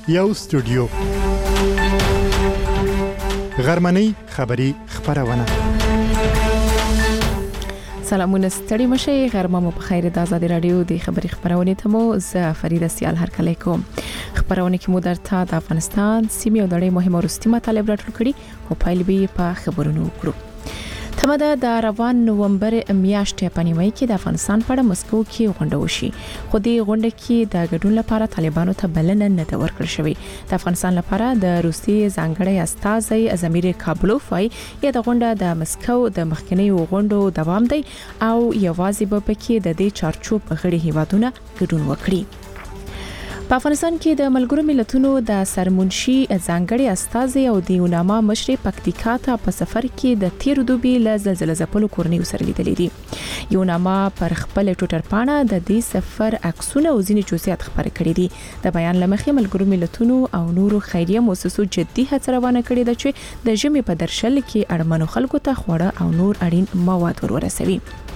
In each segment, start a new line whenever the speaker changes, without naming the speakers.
یو سټوډیو غرمنۍ خبری خبرونه.
سلامونه ستړي مشه غرمه مو په خیر. د آزادی رادیو د خبری خبرونه ته مو زه فریده سیال هرکلی کوم. خبرونه کې مو درته د افغانستان سیمه او د مهمو وروستي مطالب راټول کړي او پایل به په خبرونو وکړو. تمه د روان نومبر میاشتې په نیمه کې د افغانستان په اړه مسکو کې غونډه وشي، خو دې غونډه کې د ګډون لپاره طالبانو ته بلنه نه ده ورکړل شوې. د افغانستان لپاره د روسي ځانګړی استازی زمیر کابلوف وايي یا د غونډه د مسکو د مخکنیو غونډو دوام دی او یوازې به پکې د دې چارچوب غړي هیوادونه ګډون وکړي. په افغانستان کې د ملګرو ملتونو د سرمنشي ځانګړي استازي او د یوناما مشر پکتیکا ته په سفر کې د تیر دوبي له زلزلې ځپلو کورنۍ سره لیدلې دي. یوناما پر خپل ټوټر پاڼه د دې سفر عکسونه او ځینې جزئیات خبرې کړې دي. د بیان لمخې ملګرو ملتونو او نورو خیریه مؤسسو جدي هڅه روانه کړې ده چې د ژمي په درشل کې اړمنو خلکو ته خوړه او نور اړین مواد ورسوي.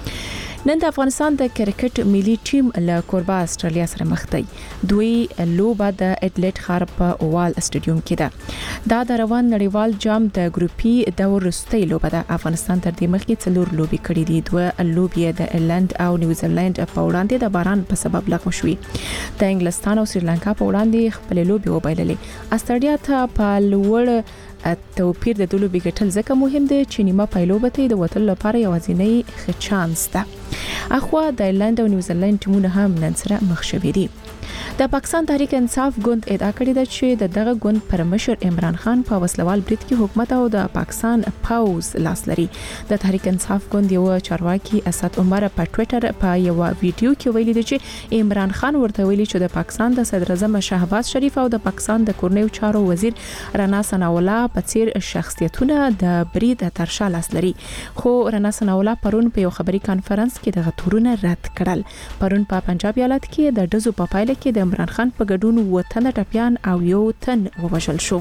نن د افغانستان د کرکټ ملي ټیم له کوربه استرالیا سره مخ دی. دوی لوبه د اډلیډ ښار په اووال سټیډیوم کې ده. دا د روان نړیوال جام د ګروپي دور وروستۍ لوبه ده. افغانستان تر دې مخکې 4 لوبې کړې دي. دوه لوبې د ایرلند او نیوزیلند په وړاندې د باران په سبب لغوه شوې. د انګلستان او سریلانکا په وړاندې خپل لوبې وبایللې. استرالیا ته په لوړ توپیر د دولو بیګټل ځکه مهم دی چې نیمه پایلوبته د وټل لپاره یوازینی ښه چانس ده. اخوا د ایرلند او نیوزیلند ټیمونه هم نن سره مخ شوي دي. د پاکستان تحریک انصاف ګوند ادعا کړې ده چې دغه ګوند پر مشر عمران خان په وسلوال برید کې حکومت او د پاکستان پاوز لاس لري. د تحریک انصاف ګوند یو چارواکي اسد عمر په ټوئیټر په یو ویډیو کې ویلي دی چې عمران خان ورته ویلي چې د پاکستان د صدر اعظم شهباز شریف او د پاکستان د کورنیو چارو وزیر رانا ثناء الله په څیر شخصیتونه د برید تر شا لاس لري. خو رانا ثناء الله پرون په یو خبري کانفرنس کې دغه تورونه رد کړل. پرون په پنجاب ایالت کې د ډزو په پایله کې د عمران خان په ګډون وطن ټپيان او یو تن ووژل شو.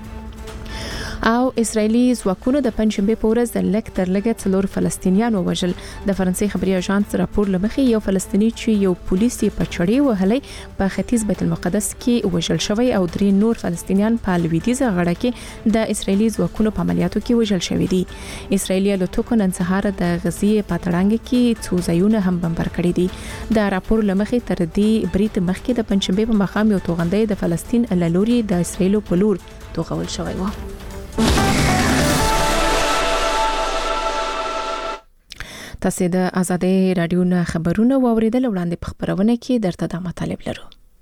او اسرایلی ځواکونو د پنځشنبه په ورځ د لک تر لګه 4 فلسطینیان ووژل. د فرانسې خبري اژانس راپور لمخې یو فلسطینی چې یو پولیسي په چړې وهلې په ختیځ بیت المقدس کې وژل شوی او 3 نور فلسطینیان په لویدیځه غاړه کې د اسرایلی ځواکونو په عملیاتو کې وژل شوی دي. اسرایلی الوتکو نن سهار د غزې په تړانګ کې څو ځایونه هم بمبار کړي دي. د راپور لمخې تر دې برید مخکې د پنځشنبه په مخام یو توغندۍ د فلسطین له لوري د اسرایلو په لور توغول شوی و. تاسو د آزادی رادیو نه خبرونه واوریدل. وړاندې په خبرونه کې درته د مطالب لرو.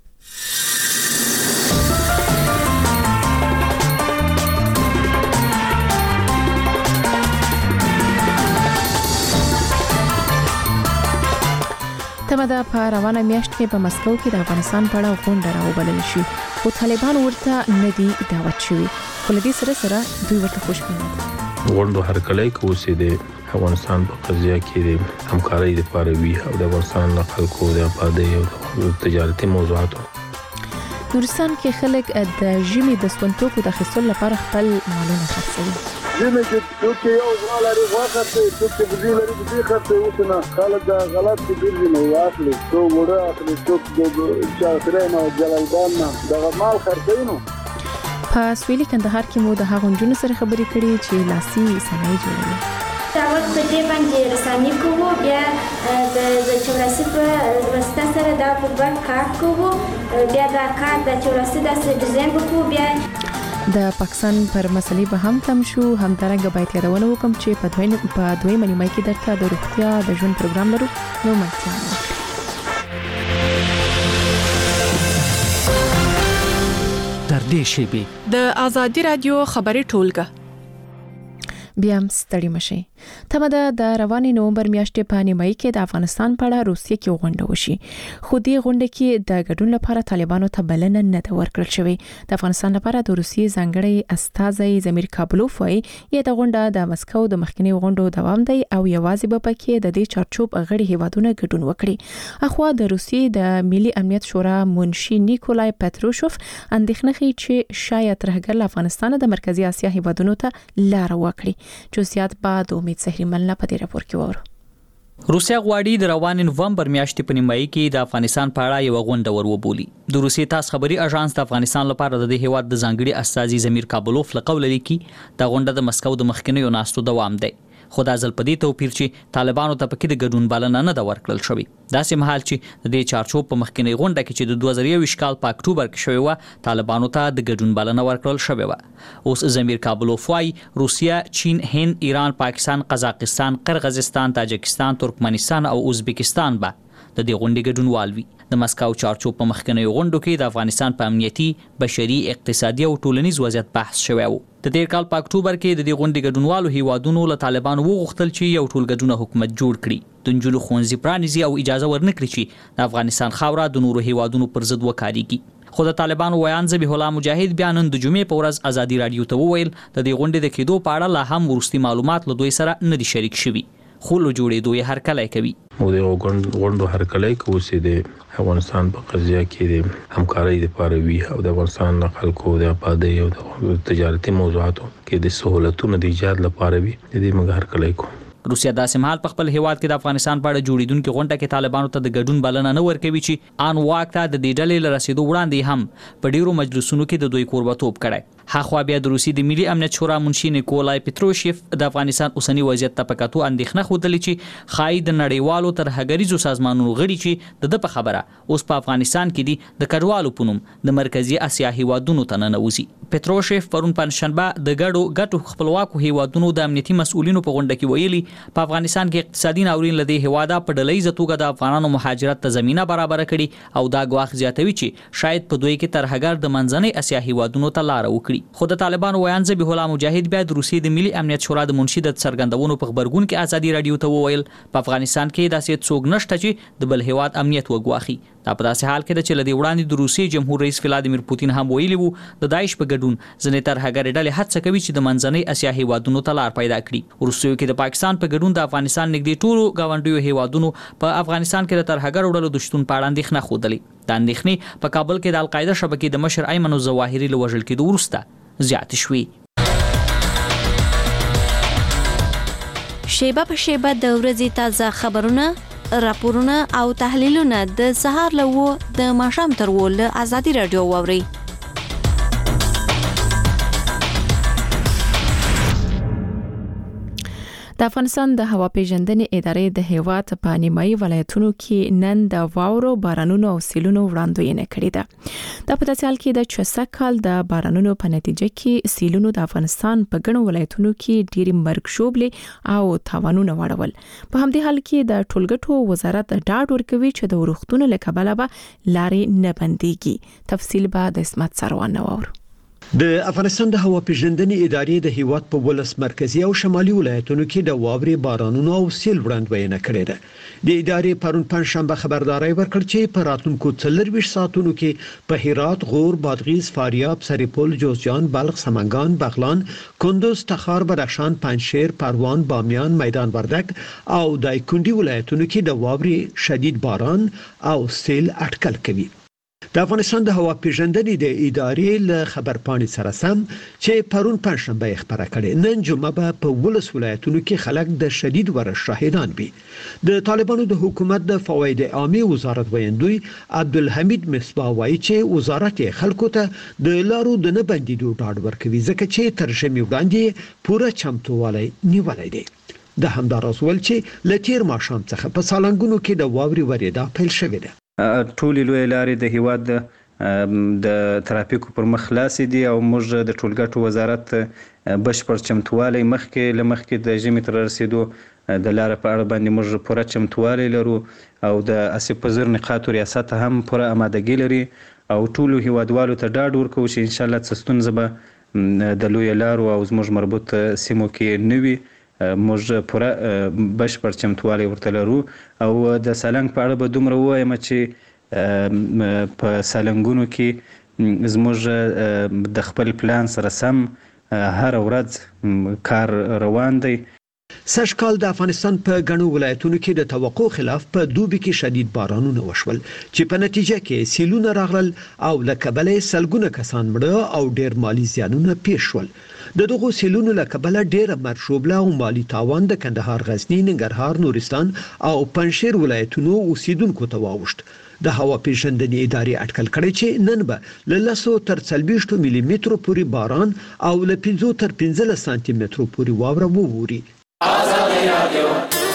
تمه ده په روانه میاشت کې په مسکو کې د افغانستان په اړه غونډه راوبلل شي، خو طالبان ورته نه دي دعوت شوي. خو له دې سره دوی ورته خوشبینه دي.
غونډه هرکلی کوي د افغانستان په قضیه کې د همکارۍ لپاره وی او د افغانستان د خلکو د آبادی او تجارتي موضوعاتو.
نورستان کې خلک د ژمي د سپنټوکو د خصول لپاره خپل مالونه خرڅوي.
ژمي کې څوک یو غالي واخته څوک بزی لري بزی خرڅه وسنه خلک د غلط ګرځي نو واخلي څو وړه اخلي څوک د چاخرین او جلالبان دغه مال خرڅینو.
په سویلي کندهار کې مو د هغو نجونو سره خبرې کړې چې لاسي صنایع جوړوي.
اول په دې باندې رسامي کوو، بیا د چوراسي په واسطه سره دا په بر کار کوو، بیا دا کار د چوراسي داسې ډیزاین وکړو. بیا
د پاکستان پر مسلې به هم تم شو. همدارنګه باید یادونه وکم چې په دویمه نیمه کې درته د روغتیا د ژوند پروګرام لرو. نو ملتیا
تر دې شیبې
د آزادی رادیو خبري ټولګه
بیا هم ستړي مشي. تمه ده د روانې نومبر میاشتې په نیمایي کې د افغانستان په اړه روسیې کې غونډه وشي، خو دې غونډه کې د ګډون لپاره طالبانو ته بلنه نه ده ورکړل شوې. د افغانستان لپاره د روسیې ځانګړی استازی زمیر کابلوف وايي یا د غونډه د مسکو د مخکنی غونډو دوام دی او یوازې به پکې د دې چارچوب غړي هیوادونه ګډون وکړي. اخوا د روسیې د ملي امنیت شورا منشي نیکولای پتروشوف اندېښنه کوي چې شاید ترهګر افغانستان د مرکزی اسیا هیوادونو ته لار وکړي. جزئیات بعد امید سحری ملنا په دې راپور کې وره.
روسیا غواړي د روان نومبر میاشتې په نیمایي کې د افغانستان په اړه یو غونډه وروبولي. د روسیې تاس خبري اژانس د افغانستان لپاره د هیواد د ځانګړي استازي زمیر کابلوف لقول لیکي دا غونډه د مسکو د مخکنیو ناستو دوام دی. خو دا ځل په دې توپیر چې طالبانو ته پکې د ګډون بلنه نه ده ورکړل شوې. داسې مهال چې د دې چارچوب په مخکنی غونډه کې چې د 2021 کال په اکتوبر کې شوې و طالبانو ته د ګډون بلنه ورکړل شوې و. اوس زمیر کابلوف وايي روسیا، چین، هند، ایران، پاکستان، قزاقستان، قرغیزستان، تاجکستان، ترکمنستان او ازبکستان به د دې غونډې ګډونوال وي. د مسکو چارچوب په مخکنی غونډو کې د افغانستان په امنیتي، بشري، اقتصادي او ټولنیز وضعیت بحث شوی و. د تیر کال په اکتوبر کې د دې غونډې ګډونوالو هیوادونو له طالبانو وغوښتل چې یو ټولګډونه حکومت جوړ کړي، د نجونو ښوونځي پرانیزي او اجازه ورنکړي چې د افغانستان خاوره د نورو هیوادونو پر ضد وکارېږي. خو د طالبانو ویان ذبیح الله مجاهد بیا نن د جمعې په ورځ ازادي رادیو ته وویل د دې غونډې د کېدو په اړه لا هم وروستي معلومات له دوی سره نه دي شریک شوي، خو له جوړېدو یې هرکلی کوي.
او د غونډو هرکلی کوي چې د افغانستان په قضیه کې د همکارۍ لپاره وي او د افغانستان د خلکو د آبادی او د تجارتي موضوعاتو کې د سہولتونو د ایجاد لپاره وي. د دې موږ هرکلی کوو.
روسیا داسې مهال په خپل هیواد کې د افغانستان په اړه جوړیدونکو غونډه کې طالبانو ته د ګډون بلنه نه ورکوي چې ان واک ته د دې ډلې له رسیدو وړاندې هم په ډیرو مجلسونو کې د دوی کوربتوب کړی. هاخوا بیا د روسي د ملي امنیت شورا منشي نیکولای پتروشیف د افغانستان اوسنی وضعیت ته په کتو اندېښنه ښودلې چې ښایي د نړیوالو ترهګریزو سازمانونو غړي چې د په خبره اوس په افغانستان کې دي د کډوالو په نوم د مرکزی اسیا هیوادونو ته ننوځي. پتروشیف پرون پنځشنبه د ګډو خپلواکو هیوادونو د امنیتي مسؤلینو په غونډه کې ویلي په افغانستان کې اقتصادي ناورین لدی هیواده په ډلهیزه توګه د افغانانو مهاجرت ته زمينه برابر کړي او دا ګواښ زیاتوي چې شاید په دوی کې ترهګر د منځنۍ اسیا هیوادونو ته لار وکړي. خو د طالبانو ویان ذبیح الله مجاهد بیا د روسیې د ملي امنیت شورا د منشي د څرګندونو په خبرګون کې ازادي رادیو ته وویل په افغانستان کې داسې څوک نشته چې د بل هیواد امنیت وګواخي. دا په داسې حال کې د چې لدی وړاندې د روسیې جمهور رئیس ولادیمیر پوتین هم ویلي وو د داعش په ګډون ځنې ترهګر ډلې هڅه کوي چې د منځنۍ اسیا هیوادونو ته لار پیدا کړي. روسیې کې د پاکستان په ګډون د افغانستان نږدې ټولو گاونډیو هیوادونو په افغانستان کې د ترهګر ډلو د شتون په اړه اندېښنه ښودلې. دا اندېښنې په کابل کې د القاعده شبکې د مشر ایمن الظواهري له وژل کېدو وروسته زیات شوې.
شیبه په شیبه د ورځې تازه خبرونه، راپورونه او تحلیلونه د سهار له 9 د ماښام تر 10 له ازادي رادیو واورئ.
د افغانستان د هوا پیژندنې ادارې د هیواد په نیمایي ولایتونو کې نن د واورو، بارانونو او سیلونو وړاندوینه کړې ده. د په داسې حال کې د چسک کال د بارانونو په نتیجه کې سیلونو د افغانستان په ګڼو ولایتونو کې ډېری مرګ شوبلې او تاوانونه واړول. په همدې حال کې د ټولګټو وزارت ډاډ ورکوي چې د ورښتونو له کبله به لارې نه بنديږي. تفصیل به د اسمت سروان نوور.
د افغانستان د هوا پیژندنې ادارې د هیواد په ولس مرکزی او شمالي ولایتونو کې د واورې، بارانونو او سیل وړاندوینه کړې ده. د ادارې پرون پنځشنبه خبرداري ورکړه چې په راتلونکو 24 ساعتونو کې په هرات، غور، بادغیس، فاریاب، سرپل، جوزجان، بلخ، سمنګان، بغلان، کندوز، تخار، بدخشان، پنجشیر، پروان، بامیان، میدان وردګ او دایکنډي ولایتونو کې د واورې، شدید باران او سیل اټکل کوي. د افغانستان د هوا پیژندنې د ادارې له خبرپاڼې سره سم چې پرون پنځشنبه خبره کړې، نن جمعه به په ولس ولایتونو کې خلک د شدید بارش شاهدان وي. د طالبانو د حکومت د فواید عامه وزارت ویاندوی عبدالحمید مصباح وایي چې وزارت خلکو ته د لارو د نه بندیدو ډاډ ورکوي ځکه چې تر ژمي وړاندې پوره چمتووالی نیولای دی. د همداراز ول چې لتیر ماښام څخه په سالنګونو کې د واوري وریدا پیل شوې ده.
ټولې لوی لارې د هیواد د ترافیکو پر مخ خلاصې دي او موږ د ټولګټو وزارت بشپړ چمتووالی مخکې د ژمي تر رسیدو د لارې په اړه باندې موږ پوره چمتووالی لرو او د اسیب پذیر نقاطو ریاست هم پوره آمادګي لري او ټولو هیوادوالو ته ډاډ ورکوو چې ان شاء الله څه ستونزه به د لوی لارو او زموږ مربوط سیمو کې نه وي. موږ پوره بشپړ چمتووالی ورته لرو او د سالنګ په اړه به دومره ووایم چې په سالنګونو کې زموږ د خپل پلان سره سم هر ورځ کار روان دی.
سږکال د افغانستان په غنو ولایتونو کې د توقع خلاف په دوبي کې شدید بارانونه وشول چې په نتیجه کې سیلونه راغلل او لکبلې سلګونه کسان مړه او ډېر مالی زیانونه پیښ شول. د دغو سیلونو لکبله ډېر مرشوبله او مالی تاوان د کندهار، غزنی، ننګرهار، نورستان او پنځشیر ولایتونو اوسیدونکو ته واوښت. د هوا پیژندنې ادارې اټکل کړی چې نن به له 10 تر 40 ملي مترو پورې باران او له 5 تر 15 سانتي مترو پورې واوره ووري. آزادي رادیو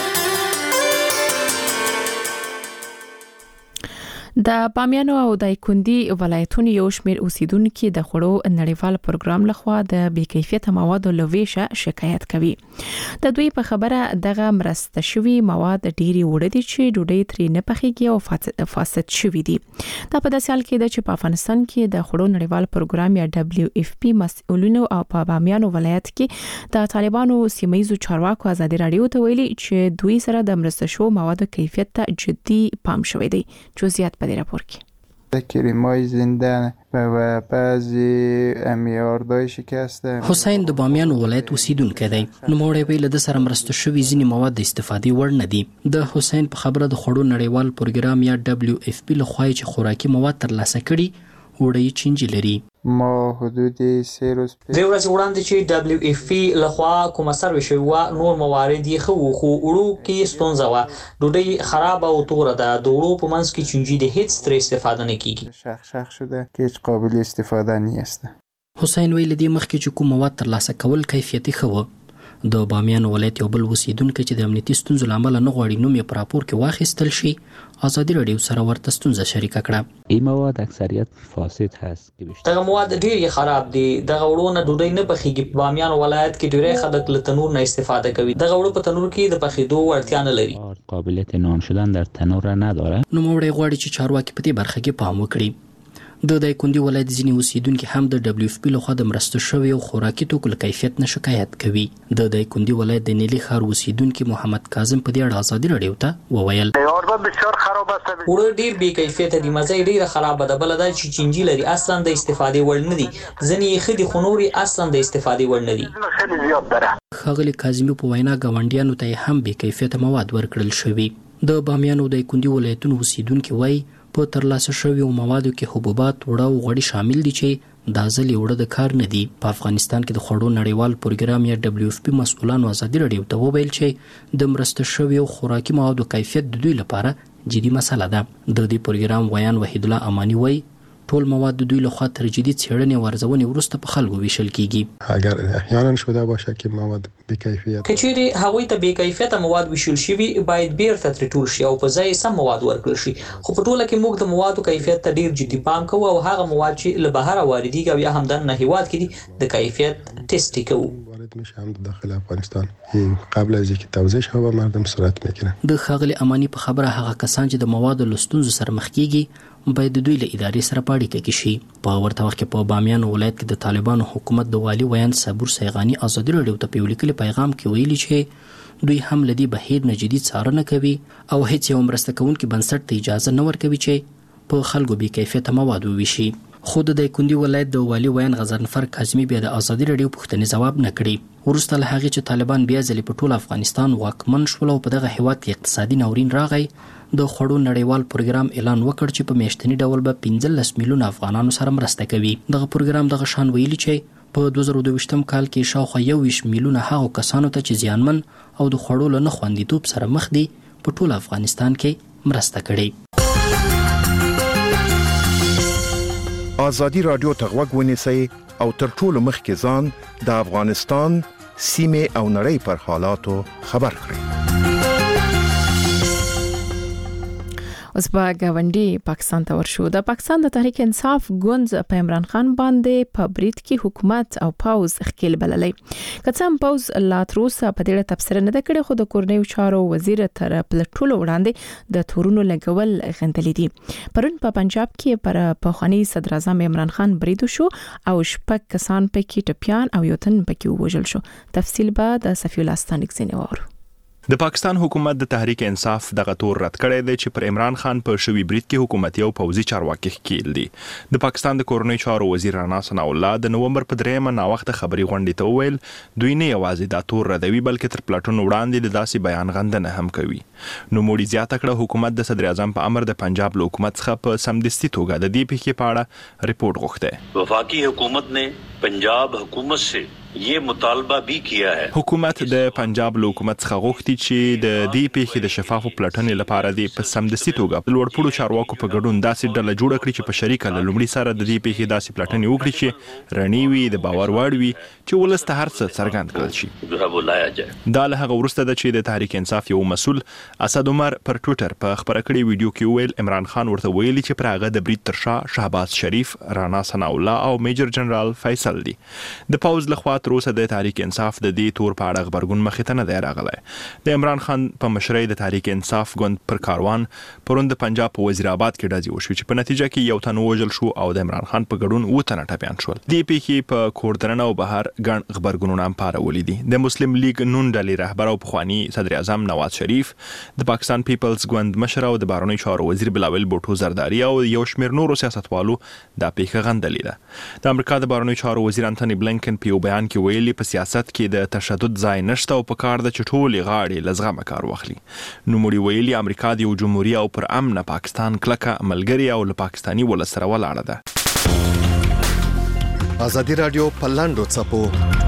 د بامیانو او دایکندي ولایتونو یو شمېر اوسیدونکو د خوړو نړیوال پروګرام لخوا د بې کیفیته موادو لويشه شکایت کوي. د دوی په خبره دغه مرسته شوی مواد ډيري وړ دي چې ډوډۍ ترې نه پخېږي او فاسد شوی دي. دا په داسې حال کې د چې په افغانستان کې د خوړو نړیوال پروګرام یا WFP مسؤلینو او په بامیانو ولایت کې د طالبانو سیمایي چارواکو ازادي رادیو ته ویلي چې دوی سره د مرسته شوی موادو کیفیت ته جدي پام شوی دی. جزئیات په دې راپور کې
کریمای زنده و بعضی میاردای شکسته.
حسین د بامیان ولایت اوسیدونکی دی. نوموړی ویل د سره مرسته شوی ځینې مواد د استفادې وړ نه دي. د حسین په خبره د خوړو نړیوال پروګرام یا WFP لخوا چې خوراکي مواد ترلاسه کړي وړي چینج لري.
ما حدود 3 روز
د ورځ وړاندې چې WFP لخوا کومه سروې شوی و نور موارد یې خو وړو کې ستونزه و. ډوډۍ خراب او توره ده. د وړو په منځ کې چونجي د هیڅ تر استفاده نه کیږي.
شخ شده که هیڅ قابل استفاده نیست.
حسین ویل دی مخکې چې کوم مواد ترلاسه کول کیفیتي خو د بامیان ولایت یو بل اوسیدونکو چې د امنیتي ستونزو لامل نه غواړي نوم یې په راپور کې واخیستل شي ازادي رادیو سره ورته ستونزه شریکه کړه.
این مواد اکثریت فاسد هست.
دغه مواد ډیر خراب دي. دغه وړونه ډوډۍ نه پخېږي. په بامیان ولایت کې ډیری خلک له تنور نه استفاده کوي. دغه وړو په تنور کې د پخېدو وړتیا نه لري.
قابلیت نان شدن در تنور نداره.
نو موږ غواړي چې چارواکي په دې برخه کې پام وکړي. د دایکندي ولایت ځینې اوسیدونکو هم د WFP لخوا د مرسته شوی او خوراکي توکو کیفیت نه شکایت کوي. د دایکندي ولایت د نیلی خار اوسیدونکو محمد کاظم په دې اړه ازادي رادیو ته وویل
وړ ډیر بې کیفیته دي. مزه ډیره خراب ده. بل دا چې چینجی لري اصلا د استفادې وړ نه دي. ځنې خدي خنوري اصلا د استفادې وړ نه دي.
خاغلی کاظمی په وینا غونډیانو ته هم بې کیفیته مواد ورکړل شوی. د بامیان او دایکندي ولایتونو اوسیدونکو وایي په ترلاسه شوی موادو کې حبوبات وړه او غوړي شامل دي چې د ځلې وړه د کار نه دي. په افغانستان کې د خوړو نړیوال پروګرام یا WFP مسؤلانو ازادي رادیو ته وویل چې د مرسته شوی او خوراکي موادو کیفیت د دوی لپاره جدي مسله ده. د دې پروګرام ویان وحید الله امانی وایي ټول مواد د دوی لخوا تر جدي څېړنې ورزونې وروسته په خلکو ویشل کیږي.
اگر احیانا شده باشه که مواد بی‌کیفیت
کچېری هغوی ته بې کیفیته مواد ویشل شي باید بیرته تر ټول شي او په ځای سم مواد ورکړل شي. خو په ټوله کې موږ د موادو کیفیت ته ډیر جدي پام کوو او هغه مواد چې له بهر واردېږي او یا هم د هیواد کې دي د کیفیت ټیسټ کوو.
میشه هم داخل افغانستان قبل از اینکه توزیع شه و مردم صورت میگیره.
د خاغلی امانی په خبره هغه کسان چې د موادو لستونزو سره مخ کیږي باید د دوی له ادارې سره پاړی کې شي. په ورته وخت کې په بامیان ولایت کې د طالبانو حکومت د والی ویان صبور سیغانی ازادي رادیو ته په لیکلي پیغام کې ویلي چې دوی هم لدی بهیر نه جدي څارنه کوي او هیڅ یو مرسته کوونکي بنسټ ته اجازه نه ورکوي چې په خلکو بې کیفیته مواد وویشي. خود د دایکندي ولایت د والی ویان غزنفر کاظمی بیا د ازادي رادیو پوښتنې جواب نه کړي. ورسته له هغې چې طالبان بیا ځلې په ټول افغانستان واکمن شول او په دغه هیواد کې اقتصادي ناورین راغی د خوړو نړیوال پروګرام اعلان وکړ چې په میاشتني ډول به 15 میلیون افغانانو سره مرسته کوي. دغه پروګرام دغه شان ویلي چې په 2022م کال کې شاوخوا 21 میلیونه هغو کسانو ته چې زیانمن او د خوړو له نه خوندیتوب سره مخ دي په ټول افغانستان کې مرسته کړي.
ازادي رادیو ته غوږ ونیسئ او تر ټولو مخکې ځان د افغانستان سیمې او نړۍ پر حالاتو خبر کړئ.
اوس به غونډي پاکستان ته ورشو. د پاکستان د تحریک انصاف ګوند په عمران خان باندې په برید کې حکومت او پاوز خکیل بللې. کڅم پاوز لا تروسه په دې تفسیر نه کړي خو د کورنیو چارو وزیر تر پلټولو وړاندې د تورونو لګول غندلې دي. پرون په پنجاب کې پر پخوانی صدر اعظم عمران خان برید شو او شپږ کسان پکې ټپيان او یو تن پکې وژل شو. تفصیل به د صفی الله ستانک زینه وورو.
د پاکستان حکومت د تحریک انصاف دغه تور رد کړی دی چې پر عمران خان په شوی برید کې حکومتي او پوځي چارواکي ښکیل دي. د پاکستان د کورنۍ چارو وزیر رانا ثناء الله د نومبر په 3 ناوخته خبري غونډې ته وویل دوی نه یوازې دا تور ردوي بلکې تر پلاټونو وړاندې د داسې بیان غندنه هم کوي. نو موړي زیاته کړه حکومت د صدر اعظم په امر د پنجاب له حکومت څخه په سمدستي توګه د دې پیښې په اړه ریپورت غوښته.
वफाकी हुकूमत ने पंजाब हुकूमत से ये मुतालबा भी किया है.
حکومت د پنجاب له حکومت څخه غوښتي چې د دې پیښې د شفافو پلټنې لپاره د په سمدستي توګه لوړپوړو چارواکو په ګډون داسې ډله جوړه کړي چې په شریکه له لومړي سره د دې پیښې داسې پلټنې وکړي چې رڼې وي د باور وړ وي چې ولس ته هر څه څرګند کړل شي. دا له هغه وروسته ده چې د تحریک انصاف یو مسؤل اسد عمر پر ټوئیټر په خبره کړې ویډیو کې ویل عمران خان ورته ویلي چې پر هغه د برید تر شا شهباز شریف، رانا ثناء الله او میجر جنرال فیصل دي. د پوز لخوا تر اوسه د تحریک انصاف د دې تور په اړه خبرګون مخې ته نه دی راغلی. د عمران خان په مشرۍ د تحریک انصاف ګوند پر کاروان پرون د پنجاب په وزیر آباد کې ډزې وشوې چې په نتیجه کې یو تن ووژل شو او د عمران خان په ګډون 7 تنه ټپیان شول. دې پیښې په کوردرنه او بهر ګڼ خبرګونونه هم پارولي دي. د مسلم لیگ نون ډلې رهبر او پخوانی صدر اعظم نواز شریف، د پاکستان پیپلز ګوند مشر او د بهرنیو چارو وزیر بلاول بوټو زرداری او یو شمېر نورو سیاستوالو دا پیښه غندلې ده. د امریکا د بهرنیو چارو وزیر انټونی بلنکن په یو بیان کې ویلي په سیاست کې د تشدد ځای نشته او په کار د چټولې غاړې لزغمه کار واخلي. نو موږ ویلي امریکا د یو جمهوریت او پر امن پاکستان کلکه ملګری او له پاکستاني ولس سره ولاړه ده.
ازادي رادیو په لاندو څپو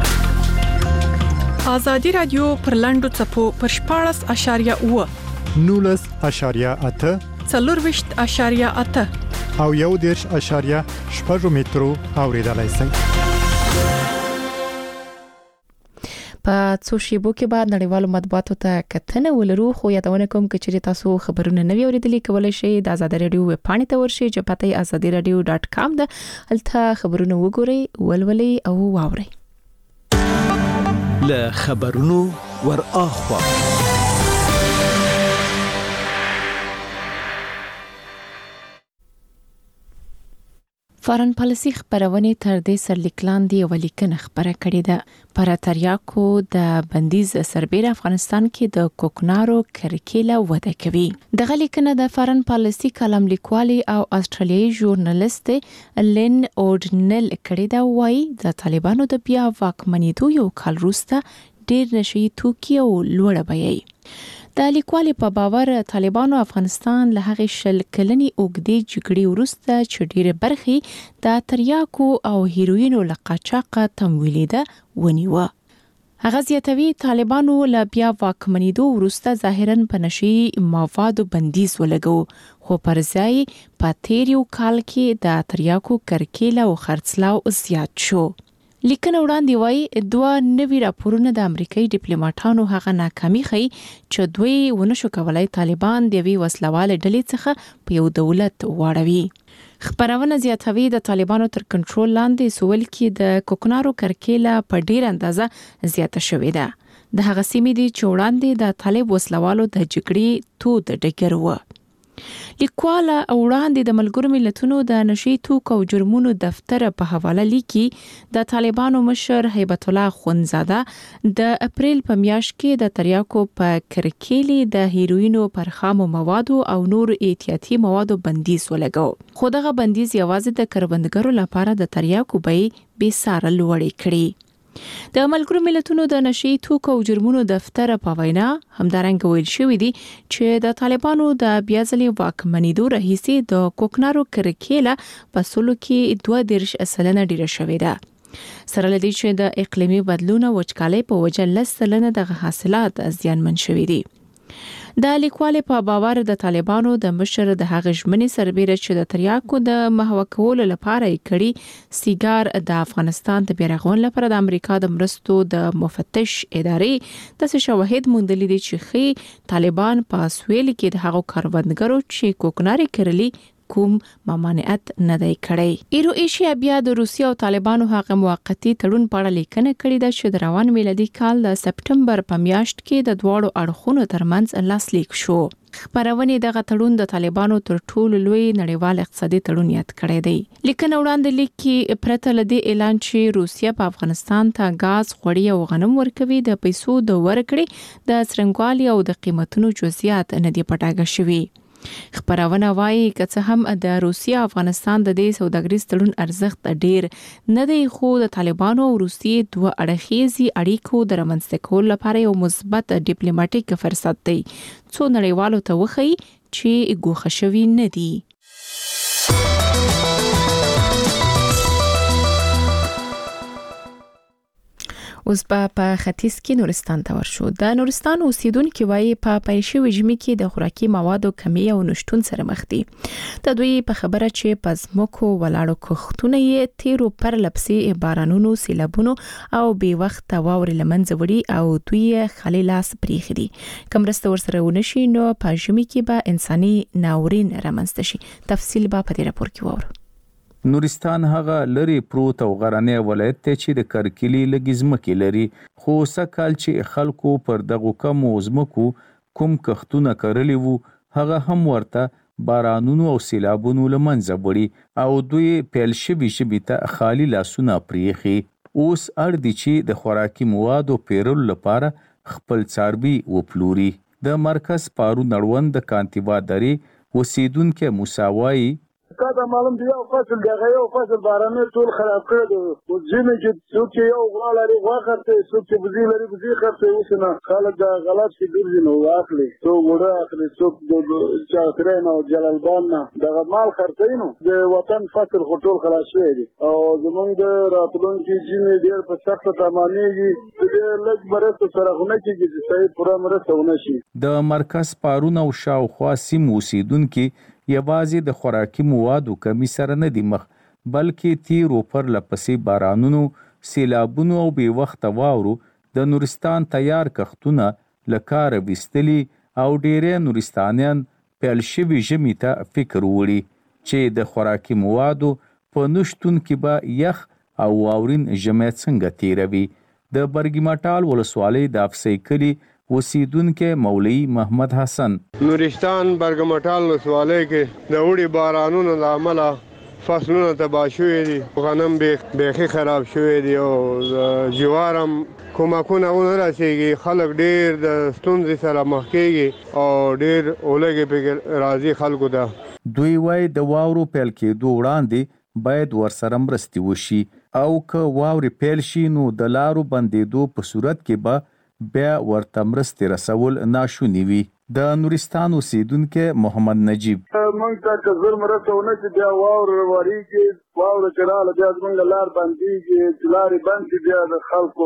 ازادي رادیو پر لاندو څپو پر 14.8
19.8
24.8
او 1.8 مترو اوریدلای شئ.
په څو شیبو کې بعد نړیوالو مطبوعاتو ته کتنه ولرو خو یادونه کوم چې تاسو خبرونه نوي اوریدلی کولای شئ د آزادي رادیو ویب پاڼې ته ورشئ چې پته azadiradio.com ده. هلته خبرونه وګورئ، ولولئ او واورئ.
له خبرونو ور اخوا
فارن پالیسي خبرونه تر دې سرلیک لاندې یو لیکنه خبره کړې ده. پر تریاکو د بندیز سربېره افغانستان کې د کوکنارو کرکیله وده کوي. دغه لیکنه د فارن پالیسي کالم لیکوالي او استرالیایي ژورنالیست لین اورډنل کړې ده. وایي د طالبانو د بیا واکمنېدو یو کال وروسته ډېر نشي توکي او لوړه بیه. د لیکوالي په باور طالبانو افغانستان له هغه شل کلنی اوګدې جګړې وروسته چې ډېر برخي د تریاکو او هیروینو له قاچاقه تمویل ده ونیوه. هغه زیاتوي طالبانو له بیا واکمنېدو وروسته ظاهراً په نشي موادو بندیز ولګو خو پر ځای په تیر یو کال کې د تریاکو کرکیله او خرڅلاو زیات شو. لیکنه وړاندې وایي دوه نوي راپورونه د امریکایي ډیپلوماټانو هغه ناکامي ښيي چې دوی ونشو کولای طالبان د یوې وسلواله ډلې څخه په یو دولت واړوي. خبرونه زیاتوي د طالبانو تر کنټرول لاندې سویل کې د کوکنارو کرکیله په ډیر اندازه زیاته شوې ده. د هغه سیمې دي چې وړاندې د طالب وسلوالو د جګړې تود ډګر و. لیکواله وړاندې د ملګرو ملتونو د نشي توکو او جرمونو دفتر په حواله لیکي د طالبانو مشر هیبت الله خونزاده د اپریل په میاشت کې د تریاکو په کرکیلي د هیروینو پر خامو موادو او نور احتیاطي موادو بندیز ولګاو. خو دغه بندیز یوازې د کروندګرو لپاره د تریاکو بیې بې ساري لوړې کړې. د ملګرو ملتونو د نشي توکو او جرمونو دفتر په وینا همدارنګه ویل شوې دي چې د طالبانو د بیا ځلې واکمنېدو راهیسې د کوکنارو کرکیله په سلو کې 2% ډیره شوې ده. سره لدی چې د اقلیمي بدلون او وچکالۍ په وجه 10% د حاصلات زیانمن شوې دي. د لیکوال په باور د طالبانو د مشر د هغه ژمنې سربېره چې د تریاکو د محو کولو لپاره یې کړي سیګار د افغانستان د بیرغون لپاره د امریکا د مرستو د مفتش ادارې د شواهد موندلي دي چې خي طالبان په سویل کې د هغو کاروندګرو چې کوکناري کړلي کوم ممانعت نه دی کړی. ایرو ایشیا بیا د روسیې او طالبانو هغه موقتی تړون په اړه لیکنه کړې ده چې د روان میلادي کال د سپټمبر په میاشت کې د دواړو اړخونو ترمنځ لاسلیک شو. خبرونه دغه تړون د طالبانو تر ټولو لوی نړیوال اقتصادي تړون یاد کړی دی. لیکنه وړاندې لیکي پرته لدی اعلان چې روسیا په افغانستان ته غاز، غوړي او غنم ورکوي د پیسو د ورکړې د څرنګوالي او د قیمتونو جزئیات نه دی پټاګه شوی. خبرونه وايي که څه هم د روسیا افغانستان د دې سوداګریز تړون ارزښت ډیر نه دی، خو د طالبانو او روسیې دوه اړخیزي اړیکو د رامنځته کولو لپاره یو مثبت ډیپلوماټیک فرصت دی څو نړیوالو ته وښيي چې ګوښه شوي نه دي. اوس په ختیځ کې نورستان ته ورشو. د نورستان اوسیدونکو وايي په پیښې وجمي کې د خوراکي موادو کمی او نشټون سره مخ دي. د دوی په خبره چې پزموکو ولاړو کښتونه یې تیرو پر لپسي بارانونو، سیلابونو او بې وخت واورې لمنځه وړي او دوی خالي لاس پریخي دي. کومرسته ورسره ونشي نو په ژمي کې به انساني ناورین رامنځته شي. تفصیل به په دې راپور کې وورو.
نورستان هغه لري پروت او غرنی ولایت ته چې د کرکلی لګزمکې لري، خو سکهال چې خلکو پر دغه کم زمکو کوم کښتونه کرلی وو هغه هم ورته بارانونو او سیلابونو لمنځه وړي او دوی پیل شوي ژبې ته خالي لاسونه پریخي. اوس اړ دي چې د خوراکي موادو پیرلو لپاره خپل څاروي وپلوري. د مرکز پارون اړوند د کانتیوا درې اوسیدونکو مساوي
دا معلوم دی یو فصل دغه یو فصل بارانه ټول خراب کړی دی. او ځینې چې څوک یو غوا لري غوا خرڅوي، څوک چې بزي لري بزي خرڅوي. اوس نه خلک د غلط شي ګرځي نو واخلي، څوک وړه اخلي، څوک د چاکرین او جلالبان نه دغه مال خرڅوي. نو د وطن فصل خو ټول خلاص شوی دی او زمونږ د راتلونکي ځینې ډېر په سخته تمامېږي. ډېر لږ مرسته سره خو نه کېږي چې صحیح پوره مرسته ونه شي.
د مرکز پارون او شاوخوا سیمو اوسیدونکي یوازې د خوراکي موادو کمی سره نه دي مخ، بلکې تیرو پر لپسې بارانونو، سیلابونو او بې وخته واورو د نورستان تیار کښتونه له کاره ویستلي او ډېری نورستانیان پیل شوي ژمي ته فکر وړي چې د خوراکي موادو په نشتون کې به یخ او واورین ژمی څنګه تیروي. د برګمټال ولسوالۍ د افسۍ کلي اوسیدونکو مولوي محمد حسن
نورستان برګمټال ولسوالۍ کې د وړي بارانونو له امله فصلونه تباه شوي دي، غنم بیخي خراب شوي دي او جوارم کومکونه ونه رسیږي. خلک ډېر د ستونزې سره مخ کېږي او ډېر اولګې پکې راځي خلکو ته.
دوی وایي د واورو پیل کېدو وړاندې باید ورسره مرستې وشي او که واورې پیل شي نو د لارو بندېدو په صورت کې به بیا ورته مرستې رسول ناشوني وي. د نورستان اوسیدونکو محمد نجیب
موږ ته که زر مرسته ونه شي بیا واوره وریږي، واوره چې راغله بیا زموږ لار بندېږي، چې لارې بند شي بیا د خلکو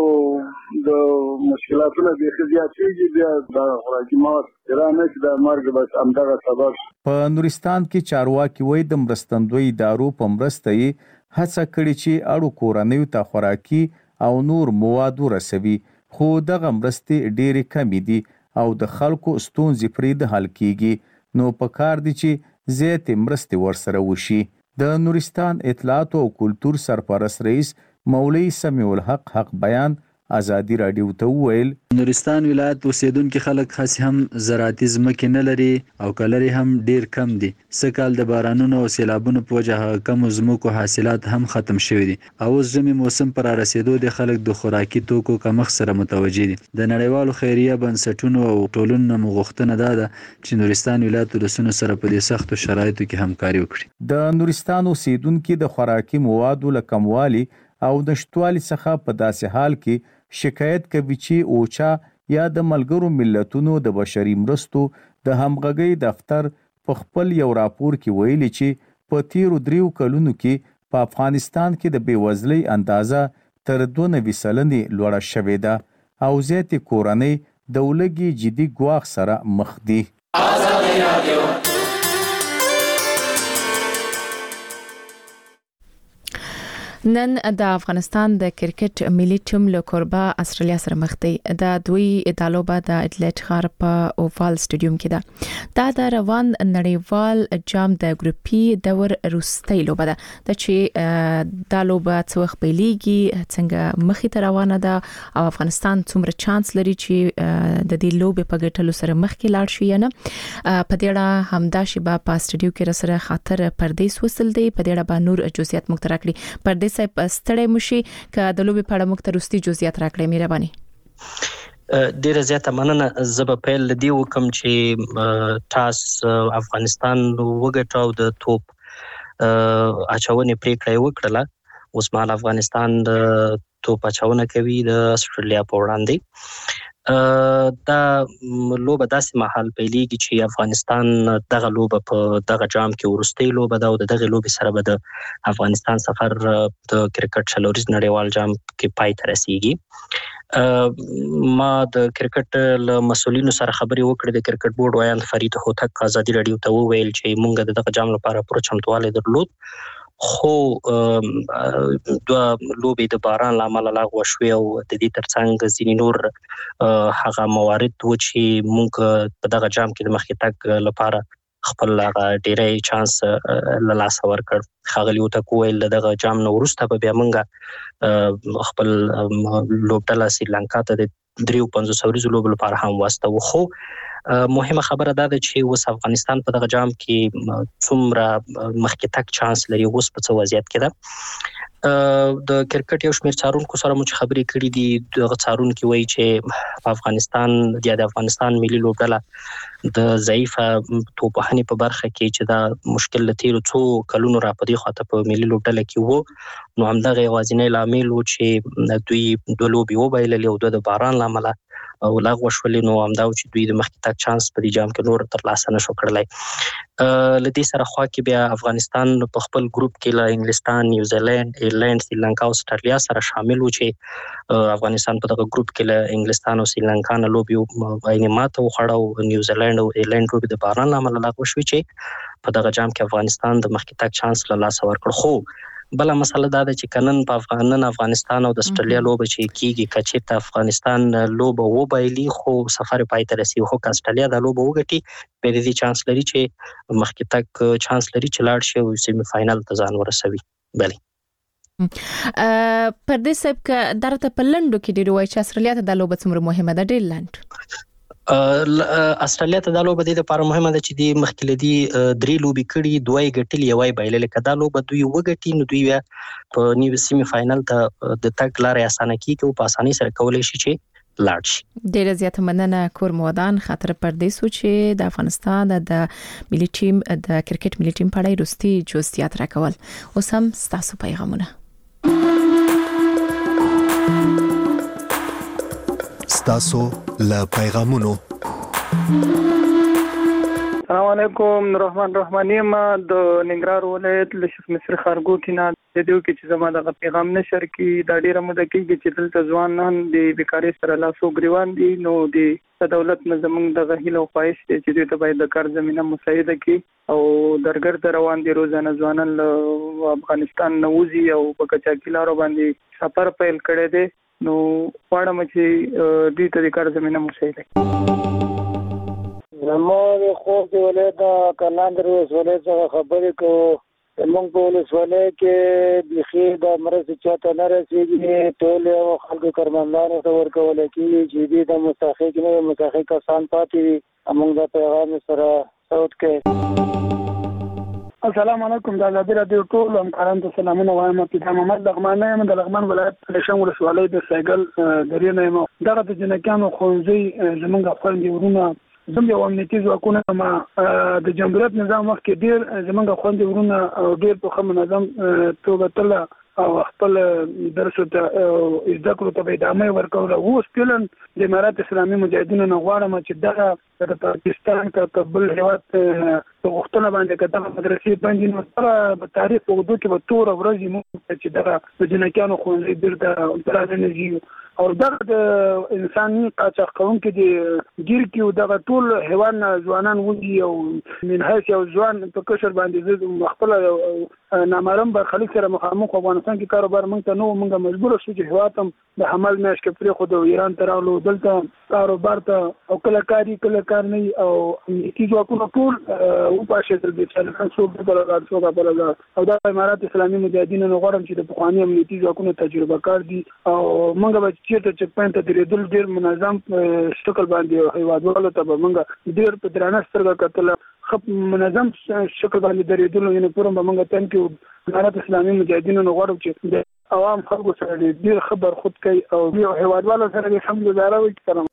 د مشکلاتونه بیخي زیاتېږي. بیا د خوراکي مواد چې را نه شي د مرګ بس همدغه سبب.
په نورستان کې چارواکي وایي د مرستندوی ادارو په مرسته یې هڅه کړې چې اړو کورنیو ته خوراکي او نور مواد ورسوي، خو دغه مرستې ډېرې کمې دي او د خلکو ستونزې پرې د حل کیږي. نو پکار دي چې زیاتې مرستې ورسره وشي. د نورستان اطلاعات او کلتور سرپرست رئیس مولوي سمیع الحق حق بیان ازادي رادیو ته وویل
نورستان ولایت اوسیدونکو خلک خاص هم زراعتي ځمکې نه لري او کلري هم ډیر کم دي. سکهال د بارانونو او سیلابونو په وجه کم ځمکو حاصلات هم ختم شوي دي او اوس ژمي موسم پر رسیدو د خلک د خوراکي توکو کمښت سره متوجه دي. د نړیوالو خیریه بنسټونو او ټولنو مغوښتنه ده چې نورستان ولایت ولسونو سره په دې سختو شرایطو کې همکاري وکړي.
د نورستان اوسیدونکو د خوراکي موادو له کموالي او نشټوالي څخه په داسې حال کې شکایت کوي چې اوچا یا د ملګرو ملتونو د بشري مرستو د همغږۍ دفتر په خپل یو راپور کې ویلي چې په تیرو 3 کلونو کې په افغانستان کې د بېوزلۍ اندازه تر 92% لوړه شوې ده او زیاتې کورنۍ د ولږې جدي ګواښ سره مخ دي.
نن د افغانستان د کرکټ ملي ټیم له کوربه استرالیا سره مخ دی. د دوی د لوبه د اډلیټ ښار په اووال سټیډیوم کې ده. دا د روان نړیوال جام د ګروپي دور وروستۍ لوبه ده چې د لوبه څوخ پیلېږي څنګه مخې ته روانه ده او افغانستان څومره چانس لري چې د دې لوبې په ګټلو سره مخکې لاړ شي. نه په دې اړه همدا شیبه په سټډیو کې سره خاطر پردیس وصل دی. په دې اړه به نور جزئیات مو ترکړي. پردیس صاحب ستړی مشي ک د لوبې په اړه مو ترستی جزئیات راکړئ مهرباني.
ډیره زیاته مننه. زب پیل لدی وکم چې ټاس افغانستان وګټاو د توپ اچونې پریکړه وکړه. اوس مهال افغانستان د توپ اچونه کوي د استرالیا په وړاندې. دا لوبه داسې محل پیلېږي چې افغانستان دغه لوبه په دغه جام کې ورستۍ لوبه ده او دغه لوبې سره به د افغانستان سفر د کرکټ څلوریز نړیوال جام کې پای ته رسیږي. ما د کرکټ له مسولینو سره خبرې وکړې. د کرکټ بورډ ویان فرید هوتک ازادي رادیو ته وویل چې موږ دغه جام لپاره پوره چمتووالی درلود، خو دوه لوبې د باران لامل لاغو شوې او د دې ترڅنګ ځینې نور هغه موارد و چې موږ په دغه جام کې د مخکې تګ لپاره خپل ډېری چانس له لاسه ورکړ. ښاغلي هوتک وویل دغه جام نه وروسته به بیا موږ خپل لوبډله سریلانکا ته د 53 ورځو لوبو لپاره هم واستوو. خو مهمه خبره دا ده چې اوس افغانستان په دغه جام کې څومره مخکې تګ چانس لري، اوس په څه وضعیت کې ده. د کرکټ یو شمېر څارونکو سره مو چې خبرې کړې دي، دغه څارونکي وایي چې په افغانستان د افغانستان ملي لوبډله د ضعیفه توپوهنې په برخه کې چې دا مشکل له تیرو څو کلونو را پدې خواته په ملي لوبډله کې وو، نو همدغه یوازینی لامل و چې دوی دوه لوبې وبایللې او دوه د باران له امله ولغوه شولې. نو همدا و چې دوی د مخکې تګ چانس په دې جام کې نور ترلاسه نشو کړلی. له دې سره خوا کې بیا افغانستان په خپل ګروپ کې له انګلستان، نیوزیلند، ایرلند، سریلانکا او استرالیا سره شامل و چې افغانستان په دغه ګروپ کې له انګلستان او سریلانکا نه لوبې عیني ماته وخوړه او نیوزیلند او ایرلند لوبې د باران له امله لغوه شوې چې په دغه جام کې افغانستان د مخکې تګ چانس له لاسه ورکړ. خو بله مسله دا ده چې کنن په افغانستان او د استرالیا لوبه چې کیږي کچې ته افغانستان لوبه وبایلي خو سفر پای ته رسیږي، خو استرالیا د لوبه وګټي به دې چانس لري چې مخکې تک چانس لري چې لاړ شي او سیمی فائنل ته ځان ورسوي. بله
پردیس صاحب که درته په لندو کې ډیر وای چې استرالیا ته د لوبه څومره مهمه ده؟ ډیر لند
استرالیا ته دا لوبه د لپاره مهمه ده چې د مخکې لدی 3 لوبې کړي، 2 ګټلې، 1 بایللې. کدا لوبه دوی وګټي نو دوی په نیو سیمی فائنل ته د تګ لارې اسانه کیږي او په اسانۍ سره کولای شي چې لاړ شي.
ډیره زیاته مننه کور مودان خاطر پردیس چې د افغانستان د ملي ټیم د کرکټ ملي ټیم په اړه وروستي جزئیات راکول. اوس هم ستاسو پیغامونه.
ستاسو له پیغامونو.
السلام علیکم. رحماني ما د ننګرهار ولایت له شیخ مصر خارګو کې نه د دې کې چې زما د پیغام نشر کې د ډیره مده کې چې دلته ځوان نه د بیکاری سره لاسو ګریوان دي، نو د دولت نه زمونږ د غهیل او خواهش دي چې دوی ته باید د کار زمينه مساعده کړي او درګرد روان دي روزانه ځوانان له افغانستان نه وځي او په کچاکي لارو باندې سفر پیل کړي دي، نو غواړم چې دوی ته د کار زمينه مساعده کړي.
زموږ خو د ولایت کلاندر ولایت څخه خبرې کوو. موږ په ولسوالۍ کې بخي د مرستې چاته نه رسېږي، ټول خلکو کارمندانو ته ورکول کېږي چې دوی د مستحق نه مستحق کسان پاتې وي. موږ د پیغام سره صوت کوي.
السلام علیکم. د ازادي رادیو ټول همکارانو ته سلامونه وایم. پیدا محمد لغمان یم د لغمان ولایت لشن ولسوالۍ د سایګل درې نه یم. دغه د جنکانو خوندې زمونږ خپل ورونه زموږ یو امنیتي ځواکونه ما د جمهوریت نظام وخت کې ډیر زمونږ خوندې ورونه ډیر په منظم توګه تل او خپل درس ته ذکر ته ادامه ورکول. اوس پلان د امارات اسلامي مجاهدینو نه غواړم چې دا د پاکستان کابل هیواد وختونه باندې کته مدرسې باندې نو سره په تاریخ په دوه کې به تور ورځې مو چې دغه د جنکانو خوندې بیرته ترانه او دغه د انساني قاچاق کوونکو د ګیر کې دغه ټول حیوان ځوانان ودی او منهاس او ځوان په کشر باندې د خپل نامرم برخلیک سره مخامخ افغانستان کې کاروبار مونږ ته نو مونږه مجبور شو چې هواتم د حمل میاش کې پرې خو د ایران تراولو دلته کاروبار ته او کله کار نه او کی ځواکونو ټول او پاشه تل به چې څو په لاره څو په لاره او د امارات اسلامي مجاهدینو غوړم چې د بخوانی امنیتي ځواکونو تجربه کار دي او مونږ به چې چک پوینټ ته درېدل ډیر منظم شکل باندې هیوادوالو ته به مونږ ډیر په درانه سترګه کتل خپ منظم شکل باندې درېدل یعنی پرم به مونږ تم کې امارات اسلامي مجاهدینو غوړم چې عوام خلکو سره ډیر خبر خود کوي او هیوادوالو سره الحمدلله وي کرم.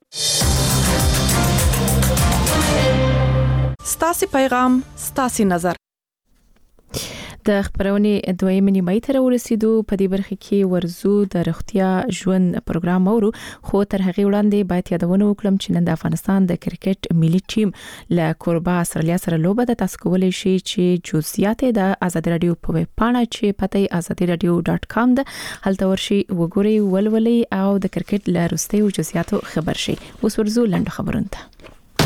ستاسي پیغام ستاسي نظر.
د خبرونې دویمه نیمه تر ورسېدو په دې برخه کې ورزو د روغتیا ژوند پروګرام اورو خو تر هغه وړاندې باید یادونه وکړم چې نن د افغانستان د کرکټ ملي ټیم له کوربه استرالیا سره لوبه د تاسو کولای شي چې جزئیات د آزادي رادیو په ویب پاڼه چې پته azadiradio.com ده هلته ورشي وګورئ ولولئ او د کرکټ له وروستیو جزئیاتو خبر شي. اوس ورزو لاندې خبرونه ته.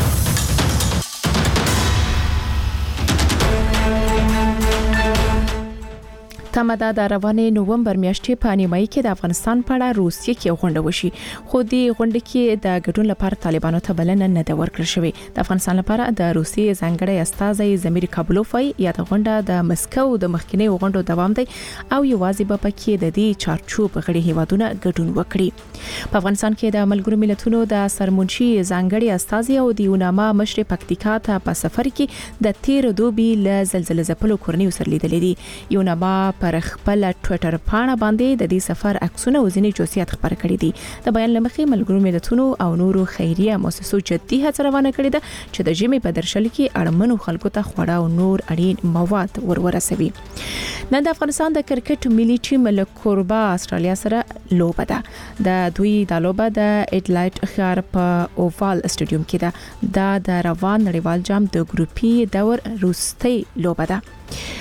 تمدا د روانې نوومبر میاشتې په نیمایي کې د افغانستان په اړه روسیې کې غونډه وشي خو د غونډې کې د ګډون لپاره طالبانو ته بلنه نه ده ورکړل شوې. د افغانستان لپاره د روسیې ځانګړی استازی زمیر کابلوف یا د غونډه د مسکو د مخکنی غونډو دوام دی او یوازې په پکې د دې چارچوب غړي هیوادونه ګډون وکړي. په افغانستان کې د ملګرو ملتونو د سرمنشي ځانګړي استازی او د یوناما مشر پکتیکا ته په سفر کې د تیر دوبي له زلزلې ځپلو کورنۍ سره لیدلې دي. یوناما پر خپل ټوئیټر پاڼه باندې د دې سفر عکسونه او ځینې جزئیات خبر کړي دي. د بیان لمخې ملګرو ملتونو او نورو خیریه مؤسسو جدي هڅه روانه کړې ده چې د ژمي په درشل کې اړمنو خلکو ته خواړه او نور اړین مواد ورسوي. نن د افغانستان د کرکټ ملي ټیم له کوربه استرالیا سره لوبه ده. د دوی د لوبه د اډلایټ ښار په اووال سټیډیوم کې ده. دا د روان نړیوال جام د ګروپي دور وروستۍ لوبه ده.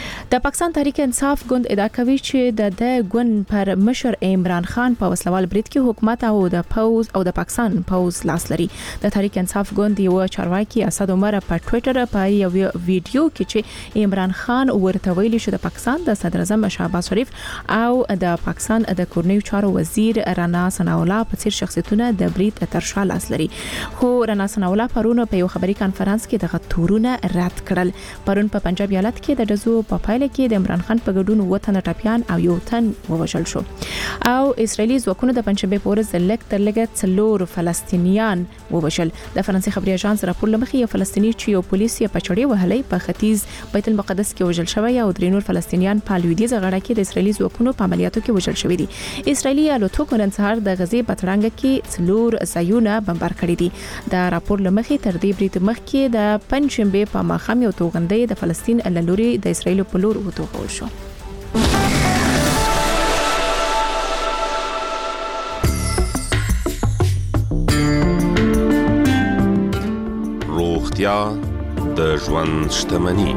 د پاکستان تحریک انصاف ګوند ادعا کوي چې د ګوند پر مشر عمران خان په وسلوال برید کې حکومت او د پوز او د پاکستان پوز لاس لري. د تحریک انصاف ګوند یو چارواکي اسد عمر په ټوئیټر په یو ویډیو کې چې عمران خان ورته ویلي چې د پاکستان د صدر اعظم شهباز شریف او د پاکستان د کورنیو چارو وزیر رانا ثناءالله په څیر شخصیتونه د برید تر شا لاس لري. خو رانا ثناءالله پرون په یو خبري کانفرنس کې د تورونه رد کړل. پرون په پنجاب ایالت کې د دزو په کې د عمران خان په ګډون وطن ټاپیان او یو تن ووژل شو او اسرایلی ځواکونو د پنځشنبه په ورځ لک تر لګه څلور فلسطینیان ووژل. د فرانسې خبري اژانس راپور لمخې یو فلسطینی چې یو پولیس یې پچړې وهلې په ختیځ بیت المقدس کې وژل شوی او درې نور فلسطینیان په لویدیځ غاړه کې د اسرایلی ځواکونو په عملیاتو کې وژل شوی دي. اسرایلی الوتکو نن سهار د غزې په ترانګ کې څلور ځایونه بمبار کړي دي. د راپور لمخې تر دې برید مخکې د پنځشنبه په ماښام یو توغندۍ د فلسطین لوري د اسرایل په لور وتوغل شو.
روغتیا د ژوند شتمني.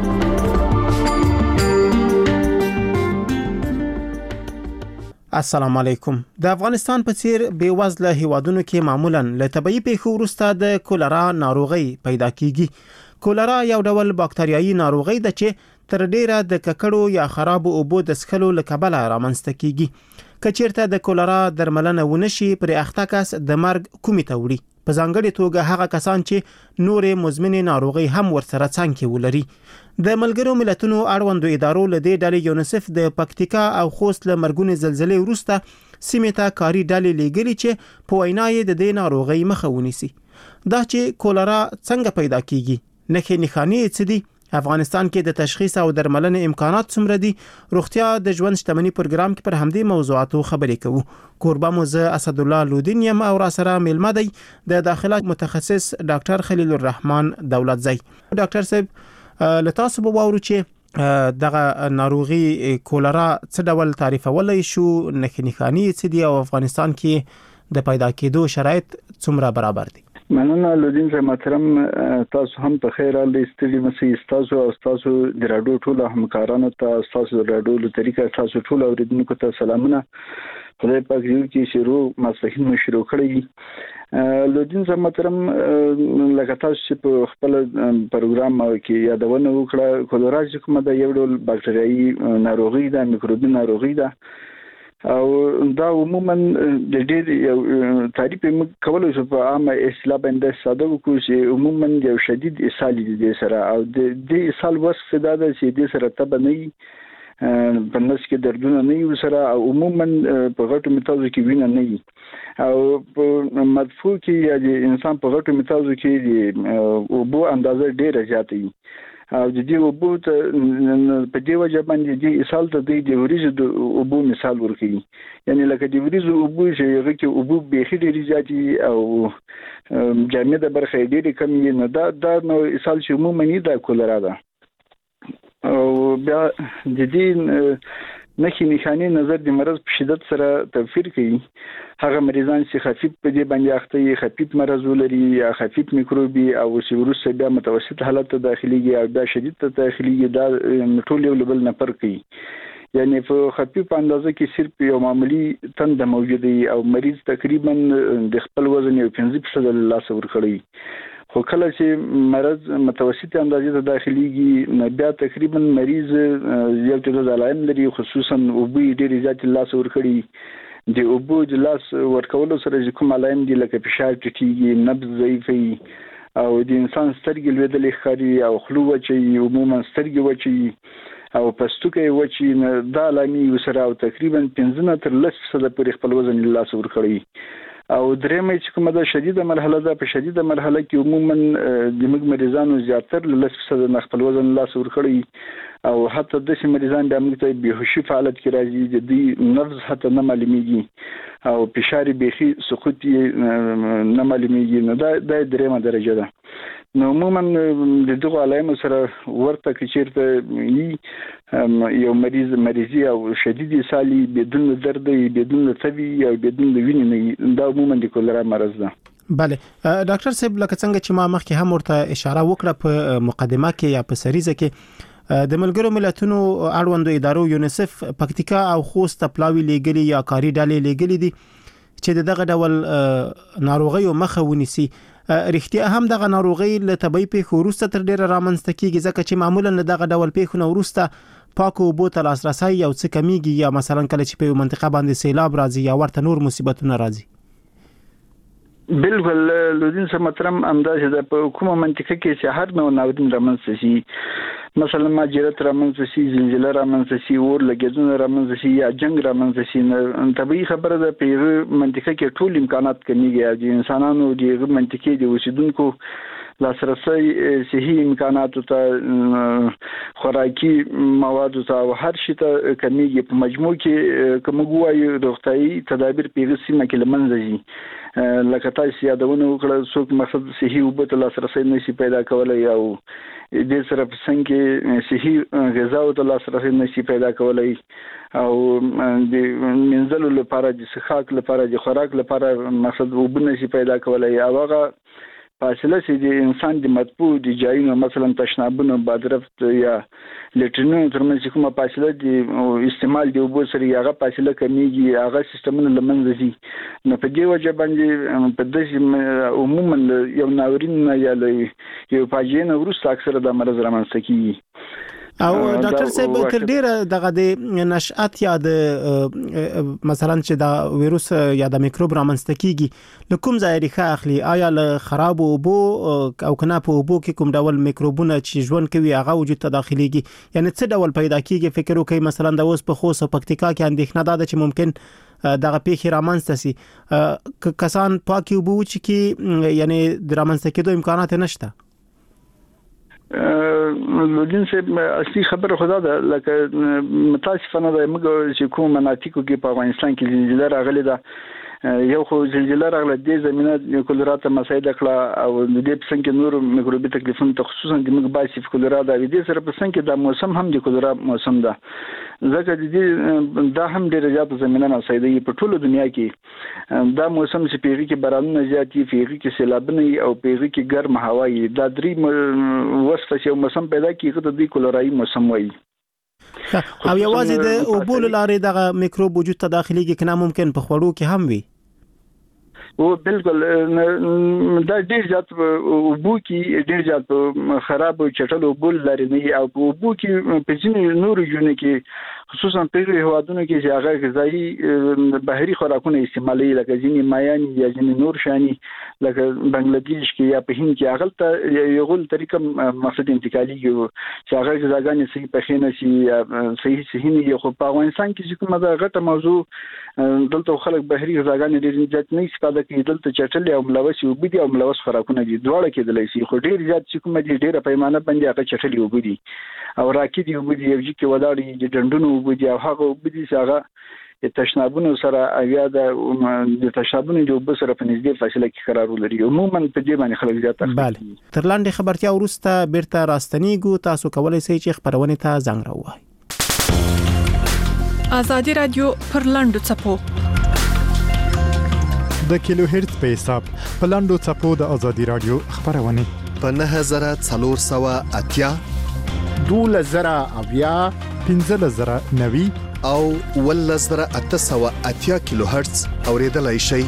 السلام علیکم. د افغانستان په څیر بیوزله هیوادونو کې معمولاً له طبي پیښو وروسته د کولرا ناروغي پیدا کیږي. کولرا یو ډول باکتریایي ناروغي ده چې تر ډیره د ککړو یا خرابو اوبو د څښلو له کبله رامنځته کیږي. که چیرته د کولرا درملنه ونشي پر اخته کس د مرګ کومې ته وړي، په ځانګړي توګه هغه کسان چې نورې مزمنې ناروغي هم ورسره څنګ کې ولري. د ملګرو ملتونو اړوندو ادارو له دې ډلې یونیسف د پکتیکا او خوست له مرګونې زلزلې وروسته سیمې ته کاري ډلې لیږلي چې په وینا یې د دې ناروغي مخه ونیسي. دا چې کولرا څنګه پیدا کیږي، نښې نښانې څه دي، افغانستان کې د تشخیص او درملنې امکانات څومره دي، روغتیا د ژوند شتمنۍ پروګرام کې پر همدې موضوعاتو خبرې کوو. کوربه مو زه اسد الله لودین یم او را سره میلمه دی د داخله متخصص ډاکټر خلیل الرحمن دولتزی. ډاکټر صاحب له تاسو به واورو چې دغه ناروغي کولرا څه ډول تعریفولای شو، نښې نښانې څه دي او افغانستان کې د پیدا کېدو شرایط څومره برابر دي؟
مننه لودین صاحب محترم، تاسو هم په خیر راغلی. ستړي مسئ تاسو او تاسو د راډیو ټول همکارانو ته، تاسو د راډیو له طریقې تاسو ټول اوریدونکو ته سلامونه. خدای پاک دې چې شروع ماسپښین مو شروع کړی. لودین صاحب محترم، لکه تاسو چې په خپل پروګرام کې یادونه وکړه، کولرا چې کومه د یو ډول باکټریایي ناروغي ده، میکروبي ناروغي ده، او دا عموما د ډېر تعریف کولای شو په عامه اصطلاح باندې ساده وکړو چې عموما یو شدید اسهال دي سره، او د دې اسهال وصف دا ده چې د سره تب نه په نس کې دردونه نه یو سره، او عموما په غټو میتازو کې وینه نه وي، او په مدفوع کې یا د انسان په غټو میتازو کې د اوبو اندازه ډیره زیاته وي، او د دې اوبو ته په دې وجه باندې د اسهال ته د وریځو د اوبو مثال ورکوي. یعنی لکه د وریځو اوبو چې هغه کې اوبو بېخي ډېرې زیاتې او جامده برخه ډېرې کمې نه، دا نو اسهال چې عموماً دا کولرا ده. او بیا د دې نښې نښانې نظر د مرض په شدت سره توپیر کوي. هغه مریضان چې خفیف په دې باندې اخته وي، خفیف مرض ولري یا خفیف میکروبي، او چې وروسته بیا متوسط حالت ته داخليږي او بیا شدید ته داخليږي، دا ټول یو بل نه فرق کوي. یعنی په خفیف اندازه کې صرف یو معمولی تنده موجود وي، او مریض تقریبا د خپل وزن یو 15% له لاسه ورکړي. خو کله چې مرض متوسط اندازې ته داخليږي، نو بیا تقریبا مریض یو څه علائم لري، خصوصا اوبو ډېر زیات لاس ورکړي. د اوبو د لاس ورکولو سره چې کوم علائم دي لکه فشار ټیټیږي، نبض ضعیفي، او د انسان سترګې لوېدلې ښکاري، او خلو وچي، عموما سترګې وچي او پستوکي وچي، دا علامې سره او تقریبا 15 تر 10% پورې خپل وزن لاس ورکړي. او درېمه چې کومه ده شدیده مرحله ده، په شدیده مرحله کې عموما د موږ مریضانو زیاتر له 10% نه خپل وزن لاس ورکړي، او حتی داسې مریضان بیا موږ ته بېهوشي په حالت کې راځي، د دوی نبض حتی نه معلومیږي، او فشار بیخي سقوط نه معلومیږي. نو دا درېمه درجه ده. نو عموما د دغه علایمو سره ورته کې چیرته یو مریضي او شدید اسهال بدون درد، بدون تبي او بدون وینې، دا عموما د کولرا مرض ده.
بله ډاکټر صاحب، لکه څنګه چې ما مخکې هم ورته اشاره وکړه په مقدمه کې یا په سریزه کې، د ملګرو ملتونو اړوندو ادارو یونیسف پکتیکا او خوست پلاوی لګلي یا کاری ډالې لګلي دي چې دغه ډول ناروغیو مخه ونیسي. رښتیا هم دغه ناروغي له طبي پیښو وروسته تر ډیره رامنځته کیږي، ځکه چې معمولا دغه ډول پیښو وروسته پاکو اوبو ته لاسرسي یو څه کمیږي، یا مثلا کله چې په منطقه باندې سیلاب راځي یا ورته نور مصیبتونه راځي.
بالکل لودین صاحب محترم، اندازه د په کومه منطقه کې چې هر نوع ناورین رامنځته شي، مثلا ماجرات رامنځته شي، زلزلہ رامنځته شي، اور لګیدونه رامنځته شي، یا جنگ رامنځته شي، طبيعي خبره ده په منطقه کې ټول امکانات کمیږي، او د انسانانو د منطقې د اوسیدونکو لاسرسي صحي امکاناتو ته، خوراکي موادو ته، او هر شي ته کمیږي. په مجموع کې کوم ګوایي روغتيایي تدابیر په سیمه کې لمنځه ځي. لکه تاسو یادونه وکړه، څوک مقصد صحي اوبو ته لاسرسي نشي پیدا کولای، او دې سره په څنګه کې صحي غذا او ته لاسرسي نشي پیدا کولای، او د منځلو لپاره د څښاک لپاره د خوراک لپاره مقصد اوبو نشي پیدا کولای. او هغه فاصله چې د انسان د مطبوع د ځایونو مثلا تشنابونو، بادرفت یا لیټرینونو ترمنځ کومه فاصله د استعمال د اوبو سره هغه فاصله کمیږي، هغه سیستمونه لمنځه ځي. نو په دې وجه باندې په داسې عموما یو ناورین یا یو فاجعه نه وروسته اکثره د مرض رامنځته کیږي.
او ډاکټر صاحب، تر ډیره دغه د نشأت یا د مثلا چې دا وایروس یا د میکروب رامنځته کیږي، له کوم ځای ریښه اخلي؟ آیا له خراب اوبو او کنه په اوبو کې کوم ډول میکروبونه چې ژوند کوي هغه وجود ته داخليږي؟ یعنی څه ډول پیدا کیږي؟ فکر وکړئ مثلا د اوس په خوست او پکتیکا کې اندېښنه ده چې ممکن دغه پیښې رامنځته سي، کسان پاکي اوبو چې یعنی د رامنځته کېدو امکانات نشته.
لودین صاحب، اصلي خبره خدا ده، لکه متاسفانه ده موږ چې کوم مناطقو کې په افغانستان کې زلزلہ راغلي ده، یو خو زلزلہ راغله د زمينه کولرا ته مساعده کړه او د دې په څنګه نور میکروبي تکلیفونه ته خصوصا د موږ باسي کولرا د دې سره په څنګه د موسم هم د کولرا موسم ده ځکه د دې دا هم ډېر زیات زمينه مساعده په ټوله دنیا کې دا موسم چې پیږي کې بارانونه زیاتی پیږي کې سیلابونه او پیږي کې ګرم هوا وي دا درې وسفه یو موسم پیدا کیږي ته د کولرایي موسم وایي
او یوازې د اوبو لارې دغه میکروب وجود ته داخليږي کنه ممکن په خوړو کې هم وي
او بالکل دا ډیر زیات اوبو کې ډیر زیات خراب او چټل اوبو لري نه او اوبو کې په ځینې نور ژوند کې خصوصا په هوادونو کې چې هغه غذایی بحري خوراکونه استعمالي لکه ځینې مایان یا ځینې نور شاني لکه بنگلاديش کې یا په هند کې هغه ته یو غول طریقه مقصد انتقالي چې هغه غذاګانې صحیح پخینه شي صحیح نه خو په افغانستان کې کومه دا غټه موضوع دلته خلک بحري غذاګانې ډیر زیات نه استفاده کوي دلته چټل او ملوث وبدي او ملوث خوراکونه دي دواړه کېدلی شي خو ډیر زیات چې کومه دي ډیره پیمانه باندې هغه چټل وبدي او راکې دی وبدي یو چې وداړي د ډندونو وبدي او هغه وبدي چې هغه د تشنابونو سره اویا د تشنابونو د وب سره په نږدې فاصله کې قرار ولري عموما په دې باندې خلک زیات
بله تر لاندې خبرتیا ورسته بیرته راستنیږو تاسو کولای شئ چې خبرونه ته زنګ راووهئ
آزادی رادیو پر لاندو چپو
د کیلو هرتز په حساب په لاندو چپو د آزادی رادیو خبرونه
په 9480
2000 1590
او 1880 کیلو هرتز اوریدلای شئ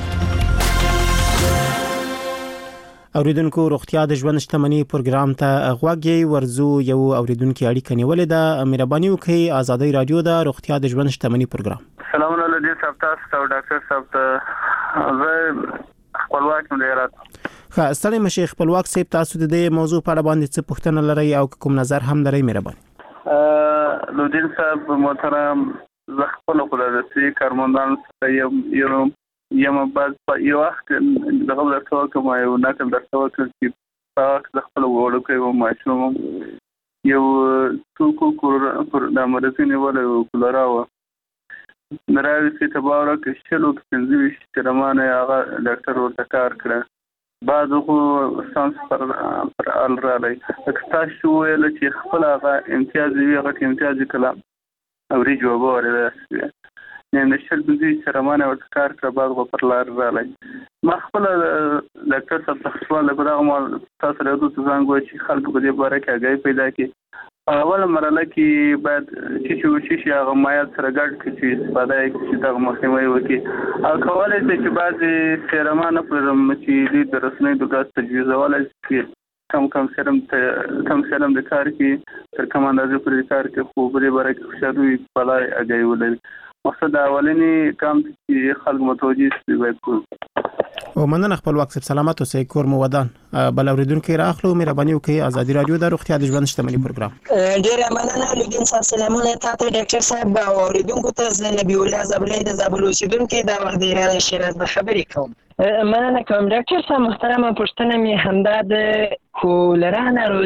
اوریدونکو روغتیا د ژوند شتمنۍ پروګرام ته غوږی ورزو یو اوریدونکو اړیکه نیولې ده مهرباني وکړئ آزادی رادیو د روغتیا د ژوند شتمنۍ پروګرام
سلام علیکم صاحب تاسو او ډاکټر صاحب ته زه خپلواک مدیرات
ستړي مشه خپلواک صاحب تاسو د دې موضوع په اړه باندې څه پوښتنه لرئ او کوم نظر هم لرئ مهرباني
لودین صاحب محترم زه خپل خدای کارمندان یو یم بعد یو وخت دغه درته کوم یو نقل درته وکړ چې تاسو خپل وړو کوي ماشوم یو څوک پر د مرزینې ولا کولرا و نراوي چې تباور کې شلو کې ترمانه هغه ډاکټر ورته کار کړ بعد خو سانس پر ال را لای تاسو ویل چې خپل هغه امتیازي هغه امتیازي کلام او ری جواب ورته نه نشل د دې سرمانه ورته کار کړ بعد غو پر لار راغلی ما خپل ډاکټر صاحب تخصص له برغه تاسو له دوه څنګه چې خلک په دې باره کې اگې پیدا کی اول مرحله کې بعد چې هغه مایات سره ګډ کې استفاده کوي چې د مخنیوي وکړي او کولای شي چې بعض سرمانه پر چې د رسنۍ د ګاز تجویز ولای شي کم سرم د کار کې تر کوم اندازې پر کار کې خو په دې باره کې شادوي پلای اگې ولې مقصد اولنی کام چې خلک متوجي شي باید کو
او مننه خپلواک صاحب سلامت اوسئ کور مو ودان بل اوریدونکو راخلو مهرباني وکړئ آزادی رادیو د روغتیا د ژوند شتمنۍ پروګرام
ډیر مننه لودین صاحب سلامونه تاسو ډاکټر صاحب او اوریدونکو ته نبی الله زبلې د زابل اوسیدونکو د وخت دی را شریعت د خبرې کوم مننه کوم ډاکټر صاحب محترم پښتنه می همدا د کولرا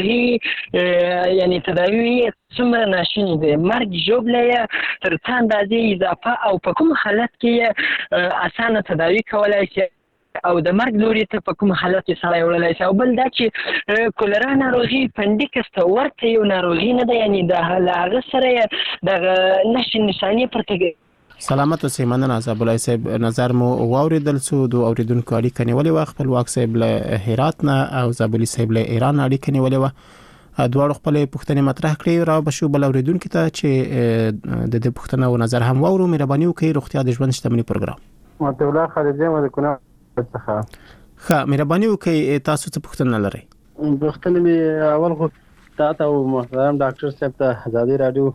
ناروغي یعنی تداوی څومره ناشونی دی مرګ جوړلې تر څو اندازې اضافه او په کوم حالت کې اسانه تداوی کولای شي او د مرګ لوري ته په کوم حالت کې سره وړلای شي او بل دا چې کولرا ناروغي پندیکس ته ورته یو ناروغي نه ده یعنی د هغه سره د نشانی پرته
سلامت اوسئ مننه زابلای صاحب نظر مو واوریدل سو دو اوریدونکو اړیکه نیولې و خپلواک صاحب له هرات نه او زابلی صاحب له ایران اړیکه نیولې و دواړو خپل پوښتنې مطرح کړې را بشو بل اوریدونکو ته چې د دې پوښتنه او نظر هم واورو مهرباني وکړئ روغتیا د ژوند شتمنۍ پروګرام
ماته الله خالد مو د کنه
ښه مهرباني وکړئ تاسو څه پوښتنه لرئ
پوښتنه می اول خو تاسو محترم ډاکټر صاحب ته آزادی رادیو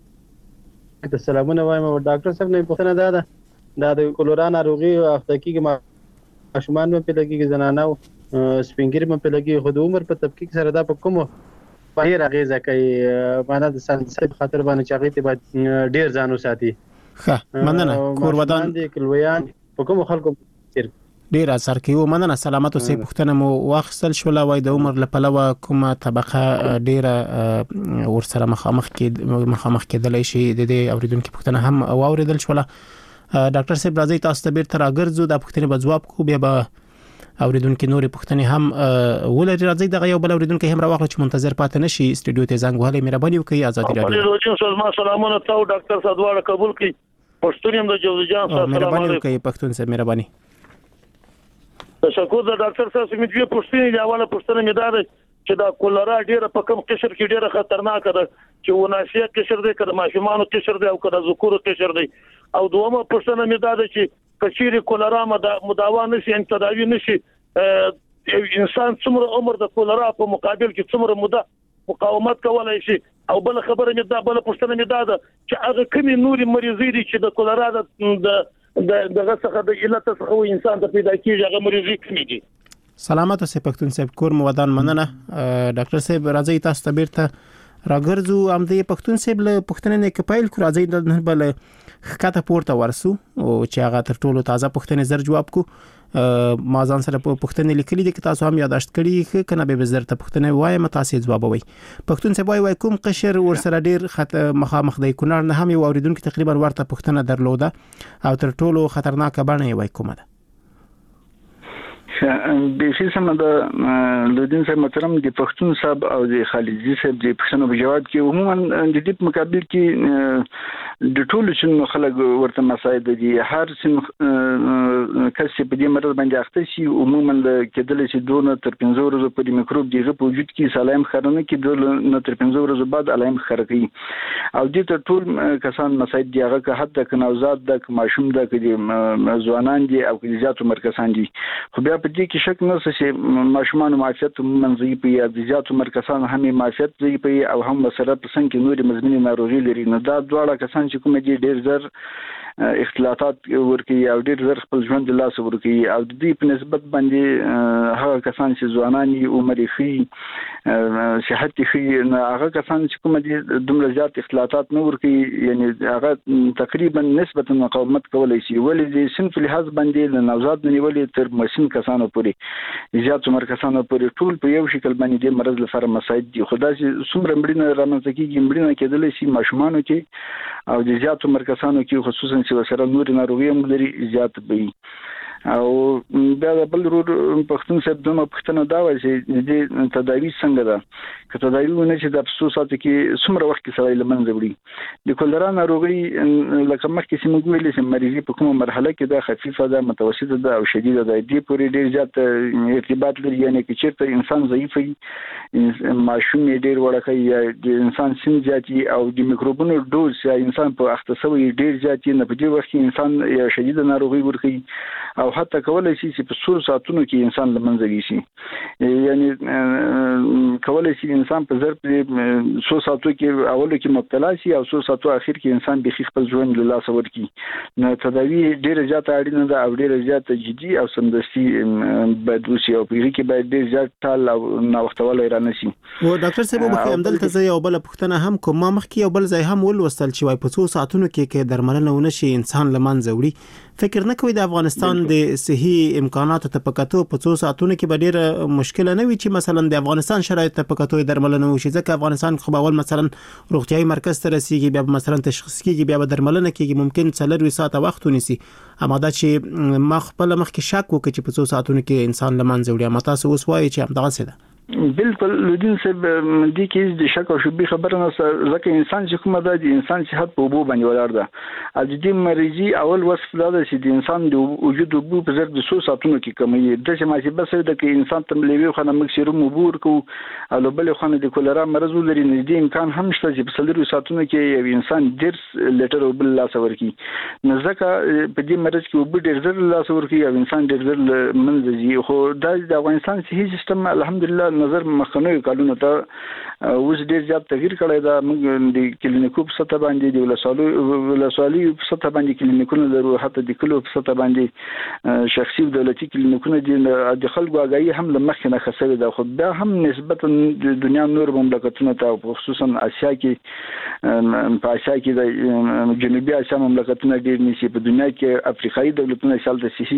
ته سلامونه وایم او ډاکټر صاحب نه پوښتنه ده د کولرا ناروغي افتکی کې ماشومان په لګي زنانه او سپینګری په لګي خو د عمر په تفکیک سره دا په کوم بهیر اغیزه کوي معنا د سنسب خاطر باندې چاغې ته ډیر ځانو ساتي
ښه مننه کور ودان
دي کلویان په کوم خلکو
ډیر اثر کوي مننه سلامت اوسئ پوښتنه مو واخصل شو لوي د عمر لپاره کومه طبقه ډیره ورسره مخامخ کېدلای شي د دې اوریدونکو پوښتنه هم اوریدل شو ډاکټر صاحب راځي تاسو ته بیرته راګرځو د پوښتنې په جواب کو بیا به اوریدونکو نورې پوښتنې هم ولري. راځي دغه یو بل اوریدونکو هم راوخل چې منتظر پاتې نشي استودیو ته زنګ وهلې مهرباني وکړئ. آزادي
رادیو سلامونه تاسو ډاکټر صاحب دواړه قبول کړئ. پښتون هم د جوزجان سره
مهرباني وکړئ. پښتون سره مهرباني.
تشکر د ډاکټر صاحب سمې دې پښتنې دی. اوله پښتنه مې دا ده چې دا کولرا ډیره په کم قشر کې ډیره خطرناک ده چې وناسیه قشر دی کړه ماشومان قشر دی او کړه ذکور قشر دی. او دومره پښتنه مې دا ده چې کچيري کولرا مداوا نشي ان تداوی نشي انسان څومره عمر د کولرا په مقابل کې څومره موده مقاومت کولای شي. او بل خبره مې دا بل پښتنه مې دا ده چې هغه کمی نوري مریضي دي چې د کولرا د دغه څخه د علت څخه انسان ته پیدا کیږي هغه مریضي کمی دي.
سلامات اوسئ پښتون صاحب کور مو ودان مننه. ډاکټر صاحب راځي تاسو ته بیرته راګرځو. امدې پښتون صاحب له پښتنې نه کپایل کو راځي د بل خکته پورته ورسو او چې هغه تر ټولو تازه پښتنې زر جواب کو. ما ځان سره پښتنې لیکلي دي چې تاسو هم یاداشت کړی کنه به زر ته پښتنې وای متاسې جواب وای. پښتون صاحب وای کوم قشر ور سره ډیر مخامخ دی کونړ نه هم یو اوریدونکو تقریبا ورته پښتنه درلوده او تر ټولو خطرناک بڼه وای کومه ده؟
به سم د لودین صاحب محترم د پښتون صاحب او د خالدي صاحب د پښتنو په جواب کې عموما د دې مقابل کې د ټولو چې خلک ورته مساعد دي هر سن کس په دې مرض باندې اخته شي عموما کېدل چې دونه تر 15 ورځې پورې میکروب دیغه په وجود کې سلایم خرنه کې دونه تر 15 ورځې بعد علائم خرقي او دې ته ټول کسان مساعد دي هغه که حتی که نوزاد د ماشوم د کې ځوانان دي او کې زیاتو مرکزان دي. خو بیا په دې کې شک نه چې ماشومان معافیت منځي په زیاتو مرکزان هم معافیت زی په او هم سره په څنګه کې نوري مزمنې ناروغي لري. نه دا دواړه کسان چې کوم دي ډېر زر اختلاطات ورکی او ډېر زر خپل ژوند د لاس ورکی او د دې په نسبت باندې هغه کسان چې ځوانان عمر خي صحت خي هغه کسان چې کوم دي دومره زیات اختلاطات نه ورکی یعنی هغه تقریبا نسبتا مقاومت کولای شي. ولې د صنف لحاظ باندې د نوزاد نیولې تر مسن کسانو پورې زیات عمر کسانو پورې ټول په یو شکل باندې د مرض لپاره مساعد دي. خدای چې څومره مړینه رامنځته کیږي مړینه کېدل شي ماشومانو کې او د زیات عمر کسانو کې خصوصا چې سره نور ناروغي هم لري زیات وي. او دا بل پښتون صاحب دمه پښتنه دا وایي چې د تداوی څنګه ده که تداوی ونه چې د افسوس ساتي کې څومره وخت کې سړی لمنځه وړي. د کولرا ناروغي لکه مخکې چې موږ ویل چې مریضي په کومه مرحله کې ده خفیفه ده متوسطه ده او شدیده ده دې پورې ډیر زیات ارتباط لري. یعنی چې چیرته انسان ضعیف وي ماشوم ډیر وړکه یا د انسان سن زیاتی او د میکروبونو ډوز یا انسان په اختصوي ډیر زیاتی نه په دې وخت کې انسان یا شدیده ناروغي ورکي او حتی کولای شي چې په 100 ساعتونو کې انسان لمنځه وي. یعنی کولای شي انسان په ضرب 100 ساعتو کې اولو کې مبتلا شي او 100 ساعتو اخر کې انسان به خپل ژوند له لاسه ورکړي. نو تداوی ډیره زیاته اړینه ده او ډیره زیاته جدي او سمدستي باید وشي او په کې باید ډیر زیات ټال او نوښتول رانه شي.
و ډاکټر صاحب په همدل ته یو بل پوښتنه هم کوم مخکې یو بل ځای هم ولوستل چې وای په 100 ساعتونو کې درملنه ونه شي انسان لمنځه وړي. فکر نه کوي د افغانستان د صحي امکاناتو ته پکاتو په 100 ساعتونو کې به ډیره مشکل نه وي چې مثلا د افغانستان شرایط ته پکاتو درملنه وشي ځکه افغانستان خو اول مثلا روغتيایي مرکز ته رسیدي بیا مثلا تشخیص کیږي بیا درملنه کیږي ممکن 4 ساعت وخت ونیسي. اما دا چې مخ کې شک وکړي چې په 100 ساعتونو کې انسان لمنځه وړي اما تاسو اوس وایي چې همدغه څه ده.
بالکل لودین صاحب دې کې د شک او شبهه خبره نه ځکه انسان چې کومه ده د انسان صحت په وبو باندې ولاړ ده. د دې مریضي اول وصف دا ده چې د انسان د وجود وبو په ضرب د 100 ساعتونو کې کمی د چې ماشي بس د کې انسان تملوي خو نه مکسر مبور کو او بل خو نه د کولرا مرض لري نږدې امکان هم شته چې په 100 ساعتونو کې یو انسان ډیر لیټر وبل لاس ورکی. نه ځکه په دې مرض کې وبو ډیر زر لاس ورکی او انسان ډیر زر منځي. خو د افغانستان صحي سیستم الحمدلله نظر مخکنوي کارونه ته اوس ډیر زیات تغییر کړی دا. موږ د کلینیکو په سطح باندې د ولسوالۍ په سطح باندې کلینیکونه لرو حتی د کلو په سطح باندې شخصي دولتي کلینیکونه د خلکو اگاهي هم لمخ نه خسوي ده. خو دا هم نسبتا د دنیا نور مملکتونو ته خصوصا اسیا کې په اسیا کې د جنوبي اسیا مملکتونه ډیر نشي په دنیا کې افریقایي دولتونه شال د صحي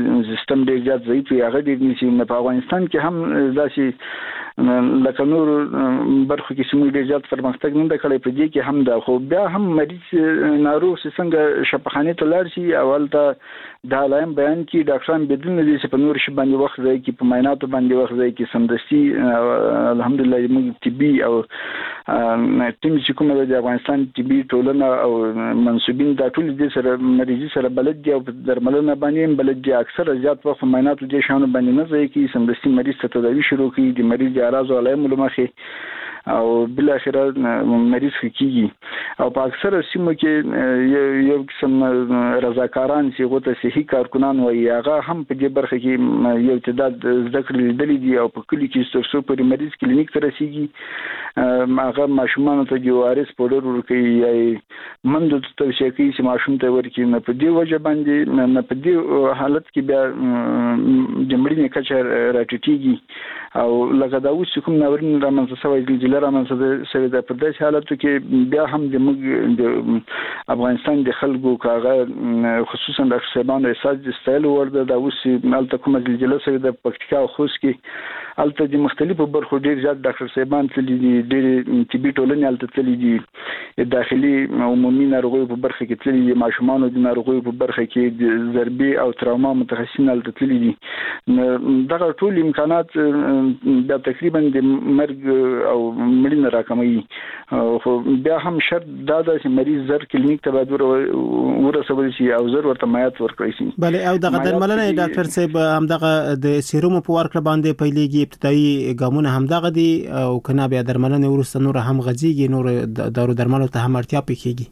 سیستم ډیر زیات ضعیف هغه ډیر نشي. په افغانستان کې هم داسې لکه نور برخو کې سمو ډیر زیات پرمختګ نه کړی په دې کې هم دا خو بیا هم مریض ناروغ څنګه شفاخانه ته لاړ شي اول ته دا لایم بیان کې ډاکټران بدون دې چې په نور شي باندې وخت ځای کې په معایناتو باندې وخت ځای کې سمدستي الحمدلله موږ طبي او ټیم چې کومه د افغانستان طبي ټولنه او منسوبین دا ټول دې سره مریضي سره بلد دي او درملنه باندې بلد دي اکثر زیات وخت معایناتو دې شانو باندې نه ځای کې سمدستي مریض ته تداوی شروع کړي د مریض اعراض او علائم لمخې او بل اخر مریض کیږي او په اکثر سیمو کې یو قسم رضاکاران چې غوته صحي کارکونان وي هغه هم په دې برخه کې یو تعداد ذکر لیدل دي او په کلی کې ستاسو پر مریض کلینیک ته رسیږي هغه ماشومان ته د وارث پودر ورکوي یا مند ته توصیه کوي چې ماشوم ته ورکړي نه په دې وجه باندې نه په دې حالت کې بیا د مړینې کچه راټیټیږي او لکه دا اوس کوم ناورین رامنځته شوی د رامنځته شوی د په داسې حالاتو کې بیا هم د افغانستان د خلکو کاغه خصوصا د شبان احساس د استایل ورده د اوس مالته کومه زلزلہ شوی د پکتیکا او خوست کې الته د مختلفو برخو ډیر زیات ډاکټر صاحبان تللي دي ډیر طبي ټولنې الته تللي دي داخلي عمومي ناروغیو په برخه کې تللي دي ماشومان د ناروغیو په برخه کې د ضربې او تراوما متخصصین الته تللي دي دغه ټول امکانات د تقریبا د مرګ او مړینې راکموي خو بیا هم شرط دا ده چې مریض زر کلینیک ته باید ورسول شي او زر ورته مایات ورکړي شي
بله او دغه درملنه ډاکټر صاحب همدغه د سیروم په ورکړه باندې پیلېږي ابتدایي ګامونه همدغه دي او کنا بیا درملنه ورسته نور هم غځيږي نور دارو درملو ته هم اړتیا پکېږي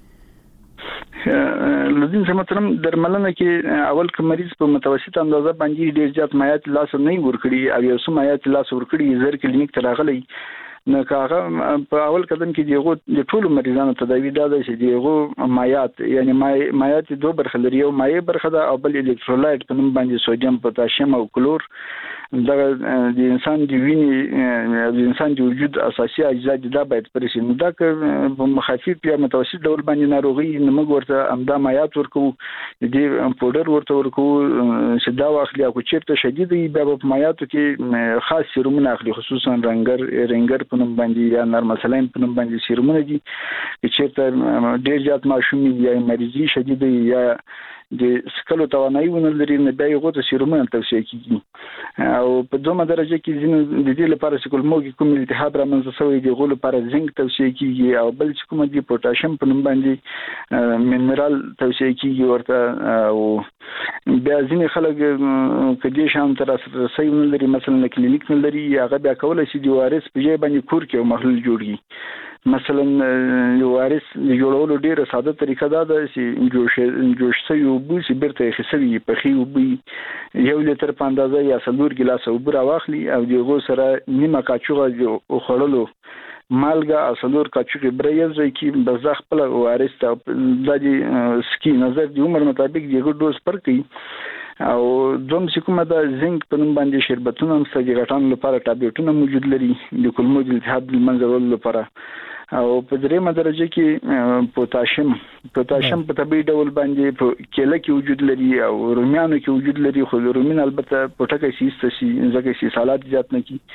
لدین سمترم درملنه کې اول ک مریض په متوسط اندازه باندې ډیر زیات مایات لاس نه ورکړي او یو څه مایات لاس ورکړي زر کلینیک ته راغلي نو کاغه په اول قدم کې دیغه د ټولو مریضانو تداوی دا ده چې دیغه مایات یعنی مایات دوه برخه لري یو مایع برخه ده او بل الکترولایت په نوم باندې سوډیم پوتاشیم او کلور دا د انسان د وینې د انسان د وجود اساسي اجزا دا باید پرې نو دا په مخفف یا متوسط ډول باندې ناروغي نمګ ورته امدا مایات ورکو د پودر ورته ورکو چې دا واخلي او چیرته شدید بیا په مایاتو کې خاص سیرومونه اخلي خصوصا رنګر په نوم باندې یا نرم سلایم په نوم باندې سیرومونه دي چې چیرته ډیر زیات ماشوم یا مریضي شدید یا د سکلو توانایي ونلري نه بیا یو څه سیرومونه توصیه کیږي او په دومره درجه کې ځینې د دې لپاره چې کولموګي کوم التهاب رامنځته شوی دی غول لپاره زنک توصیه کیږي او بل چې کوم دی پوتاشیم په نوم باندې مینرال توصیه کیږي ورته او بیا ځینې خلک کدي شام تر رسۍ ونلري مثلا کلینیک نلري هغه بیا کولای شي د وارث په ځای باندې کور کې محلول جوړي مثلا یو وارث جوړولو ډیره ساده طریقه ده چې جوش یو بو چې برته خسوي په خي وبي یو لتر په اندازه یا څلور ګلاس اوبه راوخلي او دغه سره نیمه کاچوغه او خړلو مالګه او څلور کاچوغه برېز کې بزخ خپل وارث ته د سکی نظر د عمر مطابق دغه ډوز پر کوي او دوم چې کومه د زنک په نوم باندې شربتونه هم سږي غټان لپاره ټابلیټونه موجود لري د کولمو د التهاب منځورولو لپاره او په درېمه درجه کې پوتاشیم په طبيعي ډول باندې په کېله کې وجود لري او روميانو کې وجود لري خو رومين البته پټکه شي ځکه چې سالات زیات نه کی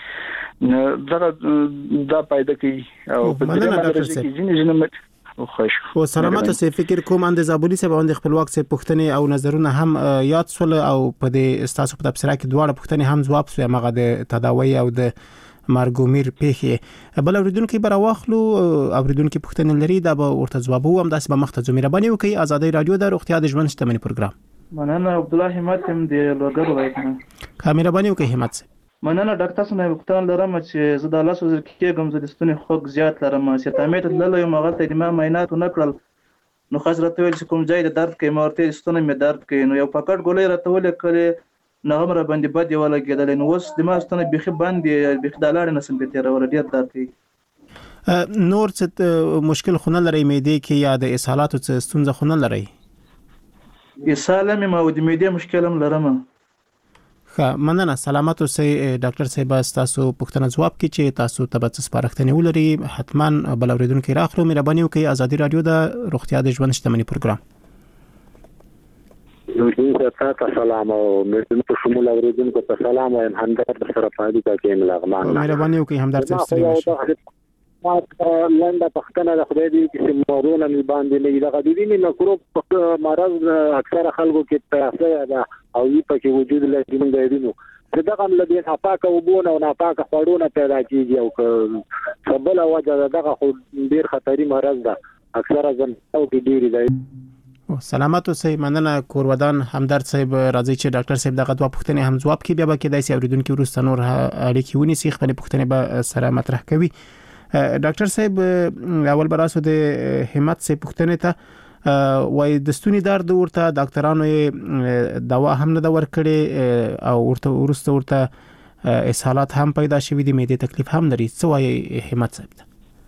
دا پیدا کوي او په درېمه درجه کې ځینې
خو سلامت سه فکر کوم اند زابلی سه باندې خپلواک سه پښتنې او نظرونه هم یاد سول او په دې استاسو په تفسیر کې دواړه پښتنې هم جواب سو مغه د تداوی او د مارګومیر پیخي بل اوریدونکو بر واخلو اوریدونکو پښتنې لري دا به ورته جواب هم داس به مخته مهرباني وکي آزادۍ رادیو د روغتیا د ژوند شتمنۍ پروګرام
مننه عبد الله همت هم د لوګر وایي
کا مهرباني وکي همت
مننه ډاکټر سنه وختان لرم چې زه د الله سوزر کېږم زه د ستوني خوږ زیات لرم چې تامه ته لاله مغه ته د ما معاینات نکړل نو خاص راته ویل چې کوم ځای د درد کې مورته ستوني مې درد کوي نو یو پکټ ګولې راته ول کړي نغم را باندې بد یو لګیدل نو وس د ما ستنه بيخي باندې بيخي دالار نه سم به تیر ور ډیر درد کوي
نور څه مشکل خونه لري مېدې کې یا د اسهالاتو څه ستونزه خونه لري
اسهال مې ما د مېدې مشکل هم لرم
مننه سلامت اوسئ ډاکټر صاحب تاسو پوښتنه جواب کړئ چې تاسو ته به سپارښتنه ولري حتمان بل اوریدونکو راخلو مهرباني وکړئ آزادۍ رادیو د روغتیا د ژوند شتمنۍ پروګرام
دې ته سلام او مې شمول اوریدونکو ته سلام او همدرد سره پاتې تا کې ملغمان
مهرباني وکړئ همدرد صاحب
ما لنډه پښتنه د خدای دې چې مورونه می باندې نه د غديني مکروب مرض اکثره خلکو کې تاسو ده او یې پکې وجود لري موږ یې نو دغه ملګری ناپاکه وبونه او ناپاکه خوړونه پیدا کیږي او قبل وجه دغه خو ډیر خطري مرض ده اکثره ځنه او کې ډیر دی
سلامات اوسئ مننه کورودان همدرد صاحب راځي چې ډاکټر صاحب دغه دوه پوښتنې هم جواب کړي بیا به کې داسې اوریدونکو وروسته نور اړیکې ونیسي خپل پوښتنې به سره مطرح کوي ډاکټر صاحب اول براسو د همت سه پوښتنه ته وای د ستوني درد ورته ډاکټرانو دوا هم نه دا ورکړي او ورته اسهالات هم پیدا شوي دي معده تکلیف هم لري څه وای همت صاحب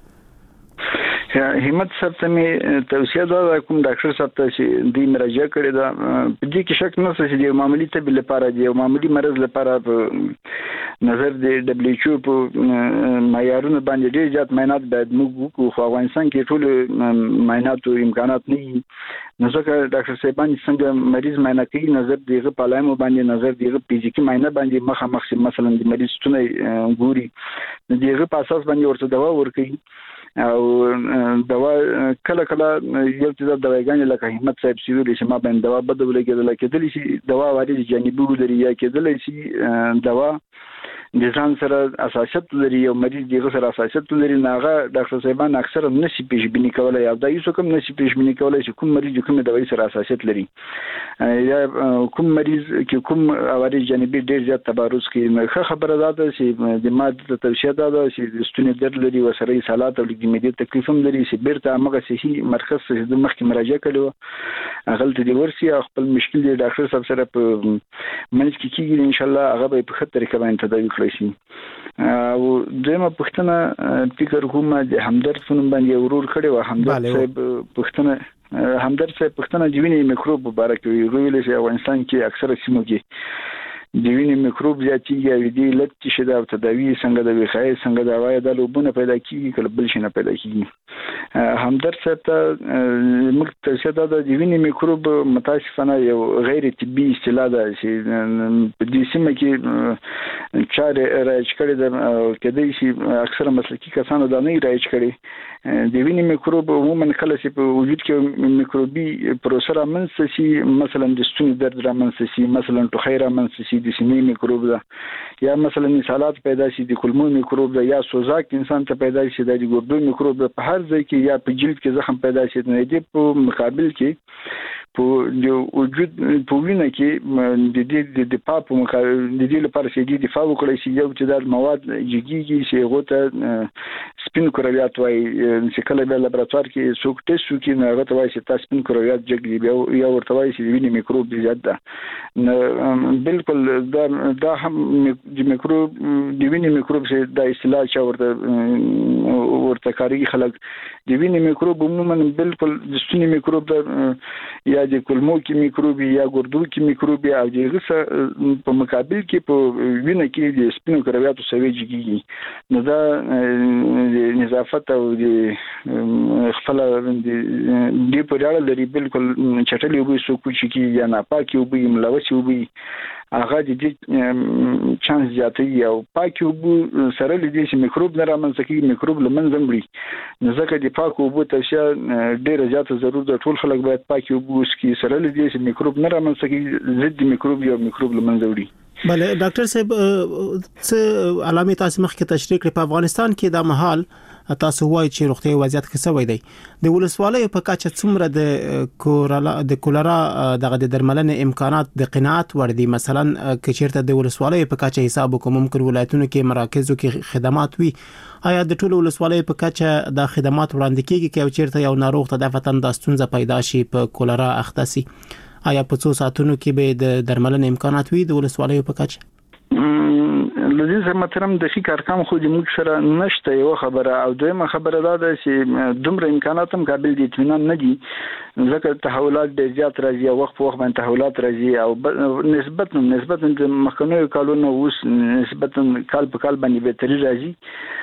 همت صاحب ته می توصیه دا کوم ډاکټر صاحب ته چې دی مراجعه کړې ده په دې کې شک نه چې د معمولی طب لپاره دی او معمولی مرض لپاره په نظر د دبليو ایچ او په معیارونو باندې ډېر زیات معاینات باید موږ وکړو خو افغانستان کې ټول معاینات او امکانات نه دي نو ځکه ډاکټر صاحبان څنګه مریض معاینه کوي نظر دیغه پالایم باندې نظر دیغه فزیکی معاینه باندې مخامخ مثلا د مریض ستونی ګوري دیغه په اساس باندې ورته دوا ورکړي او دوا کله کله یو څه د دواګانې لکه همت صاحب سیوری چې ما باندې دوا بدل کېدل شي دوا واري جانبي لري یا کېدل شي دوا د ځان سره اساسیت لري او مریض دغه سره اساسیت لري ناغه ډاکټر صاحبان اکثر نشي پیشبینی کولای او دایو کوم نشي پیشبینی کولای چې کوم مریض کوم دوايي سره اساسیت لري یا کوم مریض کې کوم اواري جانبي ډیر زیات تبارز کوي نو خبره ده چې د ماده توشیه ده چې د ستوني درد لري او سره سالات او د معده تکلیف هم لري چې بیرته هغه صحي مرکز ته د مخکې مراجعه کړو غلطي دی ورسي خپل مشکل دی ډاکټر صاحب سره په منځ کې کیږي ان شاء الله هغه به په خطر طریقه باندې تداوي شي او دغه پښتنه فکر کوم د همدرد فنون باندې ورور کړي او همدرد صاحب پښتنه د وینې میکروب مبارک وي ویل شي افغانستان کې اکثره سیمو کې د وینې میکروب زیاتېږي او د لټ شي د تداوی څنګه د وخای څنګه د وای د لوبونه پیدا کیږي کله بل شي نه پیدا کیږي همدرد صاحب ته مختصر د وینې میکروب متاسفانه یو غیر طبي اصطلاح ده چې په دې سیمه کې چاره راځي کړي د کدی شي اکثره مسلکي کسانو دا نه راځي کړي د وینې میکروب عموما کله چې په وجود کې میکروبي پروسه رامنځته شي مثلا د ستوني درد رامنځته شي مثلا ټوخی رامنځته شي د سینې میکروب ده یا مثلا مثالات پیدا شي د کولمو میکروب ده یا سوزاک انسان ته پیدا شي د ګردو میکروب ده په هر ځای کې یا په جلد کې زخم پیدا شي نه دی په مقابل کې په د وجود په وینه کې د دې د دفاع په مقابل د دې لپاره چې د دفاع وکړي شي یو چې د مواد جګیږي چې غوته سپین کرویات وای چې کله په لابراتوار کې څوک ټیسټ وکړي نه غوته وای چې تاسو سپین کرویات جګي یا ورته وای چې د وینې میکروب زیات ده بالکل دا هم د میکروب د وینې میکروب چې د اصطلاح چې ورته کاری خلک د وینې میکروب عموما بالکل د ستوني میکروب ده یا د کولمو کې میکروب یا ګردو کې میکروب او دغه په مقابل کې په وینه کې د سپینو کرویاتو سوي جګي نو دا د نظافت او د خپل د پرړه لري بالکل چټلې وبې سو کوچ کې یا ناپاکي وبې ملوث وبې هغه د دې چانس زیاتې او پاکي وبو سره لدې چې میکروب نه رامنځته کیږي میکروب لمنځم وړي نو ځکه د پاکو وبو تشه ډیره زیاته ضرورت ده ټول خلک باید پاکي وبو کی سره لدې چې میکروب نه رامنځته کیږي ضد میکروب یا میکروب لمنځه وړي
بله ډاکټر صاحب څه علامات تاسو مخکې تشریح کړې په افغانستان کې د محل تاسو وایي چې روغتي وضعیت ښه شوی دی د ولسوالۍ په کچه څومره د کولرا دغه د درملنې امکانات د قناعت ور دي مثلا کچیرته د ولسوالۍ په کچه حساب کوم ممکن ولایتونو کې مراکزو کې خدمات وي آیا د ټولو ولسوالۍ په کچه د خدمات وړاندې کیږي چې چیرته یو ناروغ ته د فتن د ستونزه پیدا شي په کولرا اخته سي آیا په څو ساعتونو کې به د درملنې امکانات وي د ولسوالۍ په کچه
لذي زه مترم د فکر ارقام خو د موږ سره نشته یو خبره او دویمه خبره ده چې دومره امکانات هم قابل دي اطمینان نه دي ځکه تحولات ډېر زیات راځي او وخت په وخت باندې تحولات راځي او نسبت د مخکنیو کالونو اوس نسبت کال په کال باندې بهتري راځي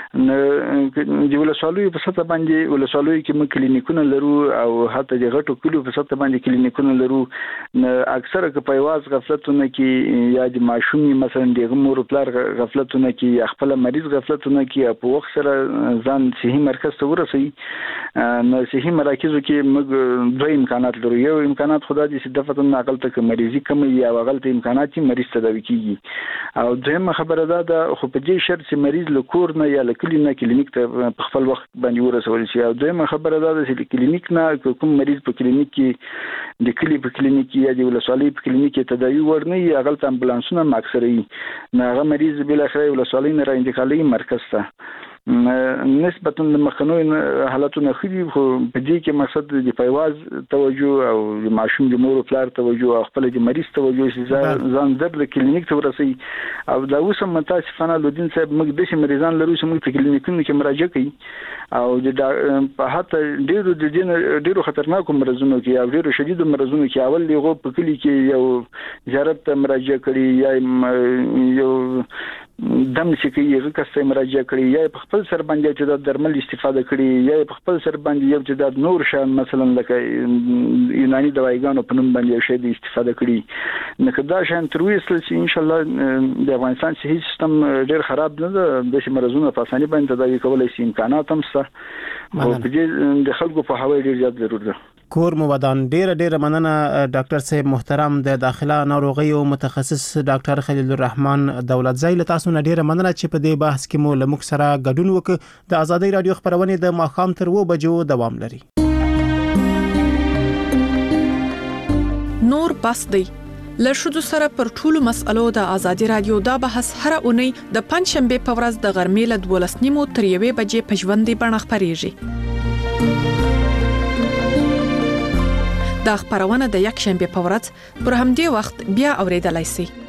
د ولسوالۍ په سطح باندې ولسوالۍ کې موږ کلینیکونه لرو او حتی د غټو کلیو په سطح باندې کلینیکونه لرو. اکثره که په یواز غفلتونه کې یا د ماشومي مثلا د مور پلار غفلتونه کې یا خپل مریض غفلتونه کې په وخت سره ځان صحي مرکز ته ورسي. نو صحي مراکزو کې موږ دوه امکانات لرو. یو امکانات خدای دې صدفت ناقل ته مریضي کم یا غلط امکانات چې مریض تداوي کیږي. او دویمه خبره ده خو په دې شرط چې مریض له کور نه یا له کلی نه کلینیک ته په خپل وخت باندې ورسول شي. او دویمه خبره ده چې کلینیک نه کوم مریض په کلینیک کې د کلی په کلینیک یا د ولسوالۍ په کلینیک کې تداوي ورنه یا غلط امبولانسونه اکثره نه هغه مریض بل اخر ولسوالۍ نه را انتقالي مرکز ته نسبتا د مخنوي حالتونو خوري. خو په دې کې مقصد د پیواز توجه او د ماشوم د مور پلار توجه او خپل د مریض توجه چې ځان د کلینیک ته ورسي. او دا اوس هم متاسفانه لودین صاحب موږ د مریضان لرو چې موږ په کلینیکونو کې مراجعه کوي او په حتی ډیرو خطرناکو مرزونو کې او ډیرو شدید مرزونو کې اول یو په کلی کې یو زیارت ته مراجعه کړي یا یو دم چې کوي هغه کسته مراجعه کړي یا په خپل سر باندې چې د درمل استفاده کړي یا په خپل سر باندې یو چې د نور شان مثلا لکه یوناني دوايګانو په نوم باندې شی د استفاده کړي. نو دا شان تر وېسل چې ان شاء الله د افغانستان صحي سیستم ډیر خراب نه ده. د مرزونو په اساني باندې تداوي کولای شي امکانات هم شته. او په دې د خلکو په حواله ډیر زیات ضرورت ده.
کور مو ودان. ډیر مننه ډاکټر صاحب محترم د داخله ناروغیو متخصص ډاکټر خلیل الرحمن دولتزی له تاسو نه ډیر مننه چې په دې بحث کې مو لمک سره ګډون وکړ. د ازادي رادیو خبرونه د ماخام تر 2 بجو دوام لري.
نور بس دی لشدو سره پر ټولو مسألو د ازادي رادیو دا بحث هر اونۍ د پنځشنبه په ورځ د غرمې له 12:30 تر 1 بجې په ژوندۍ بڼه خپرېږي. دا خبرونه د یک شنبه په ورځ پر همدې وخت بیا اوریدلای شئ.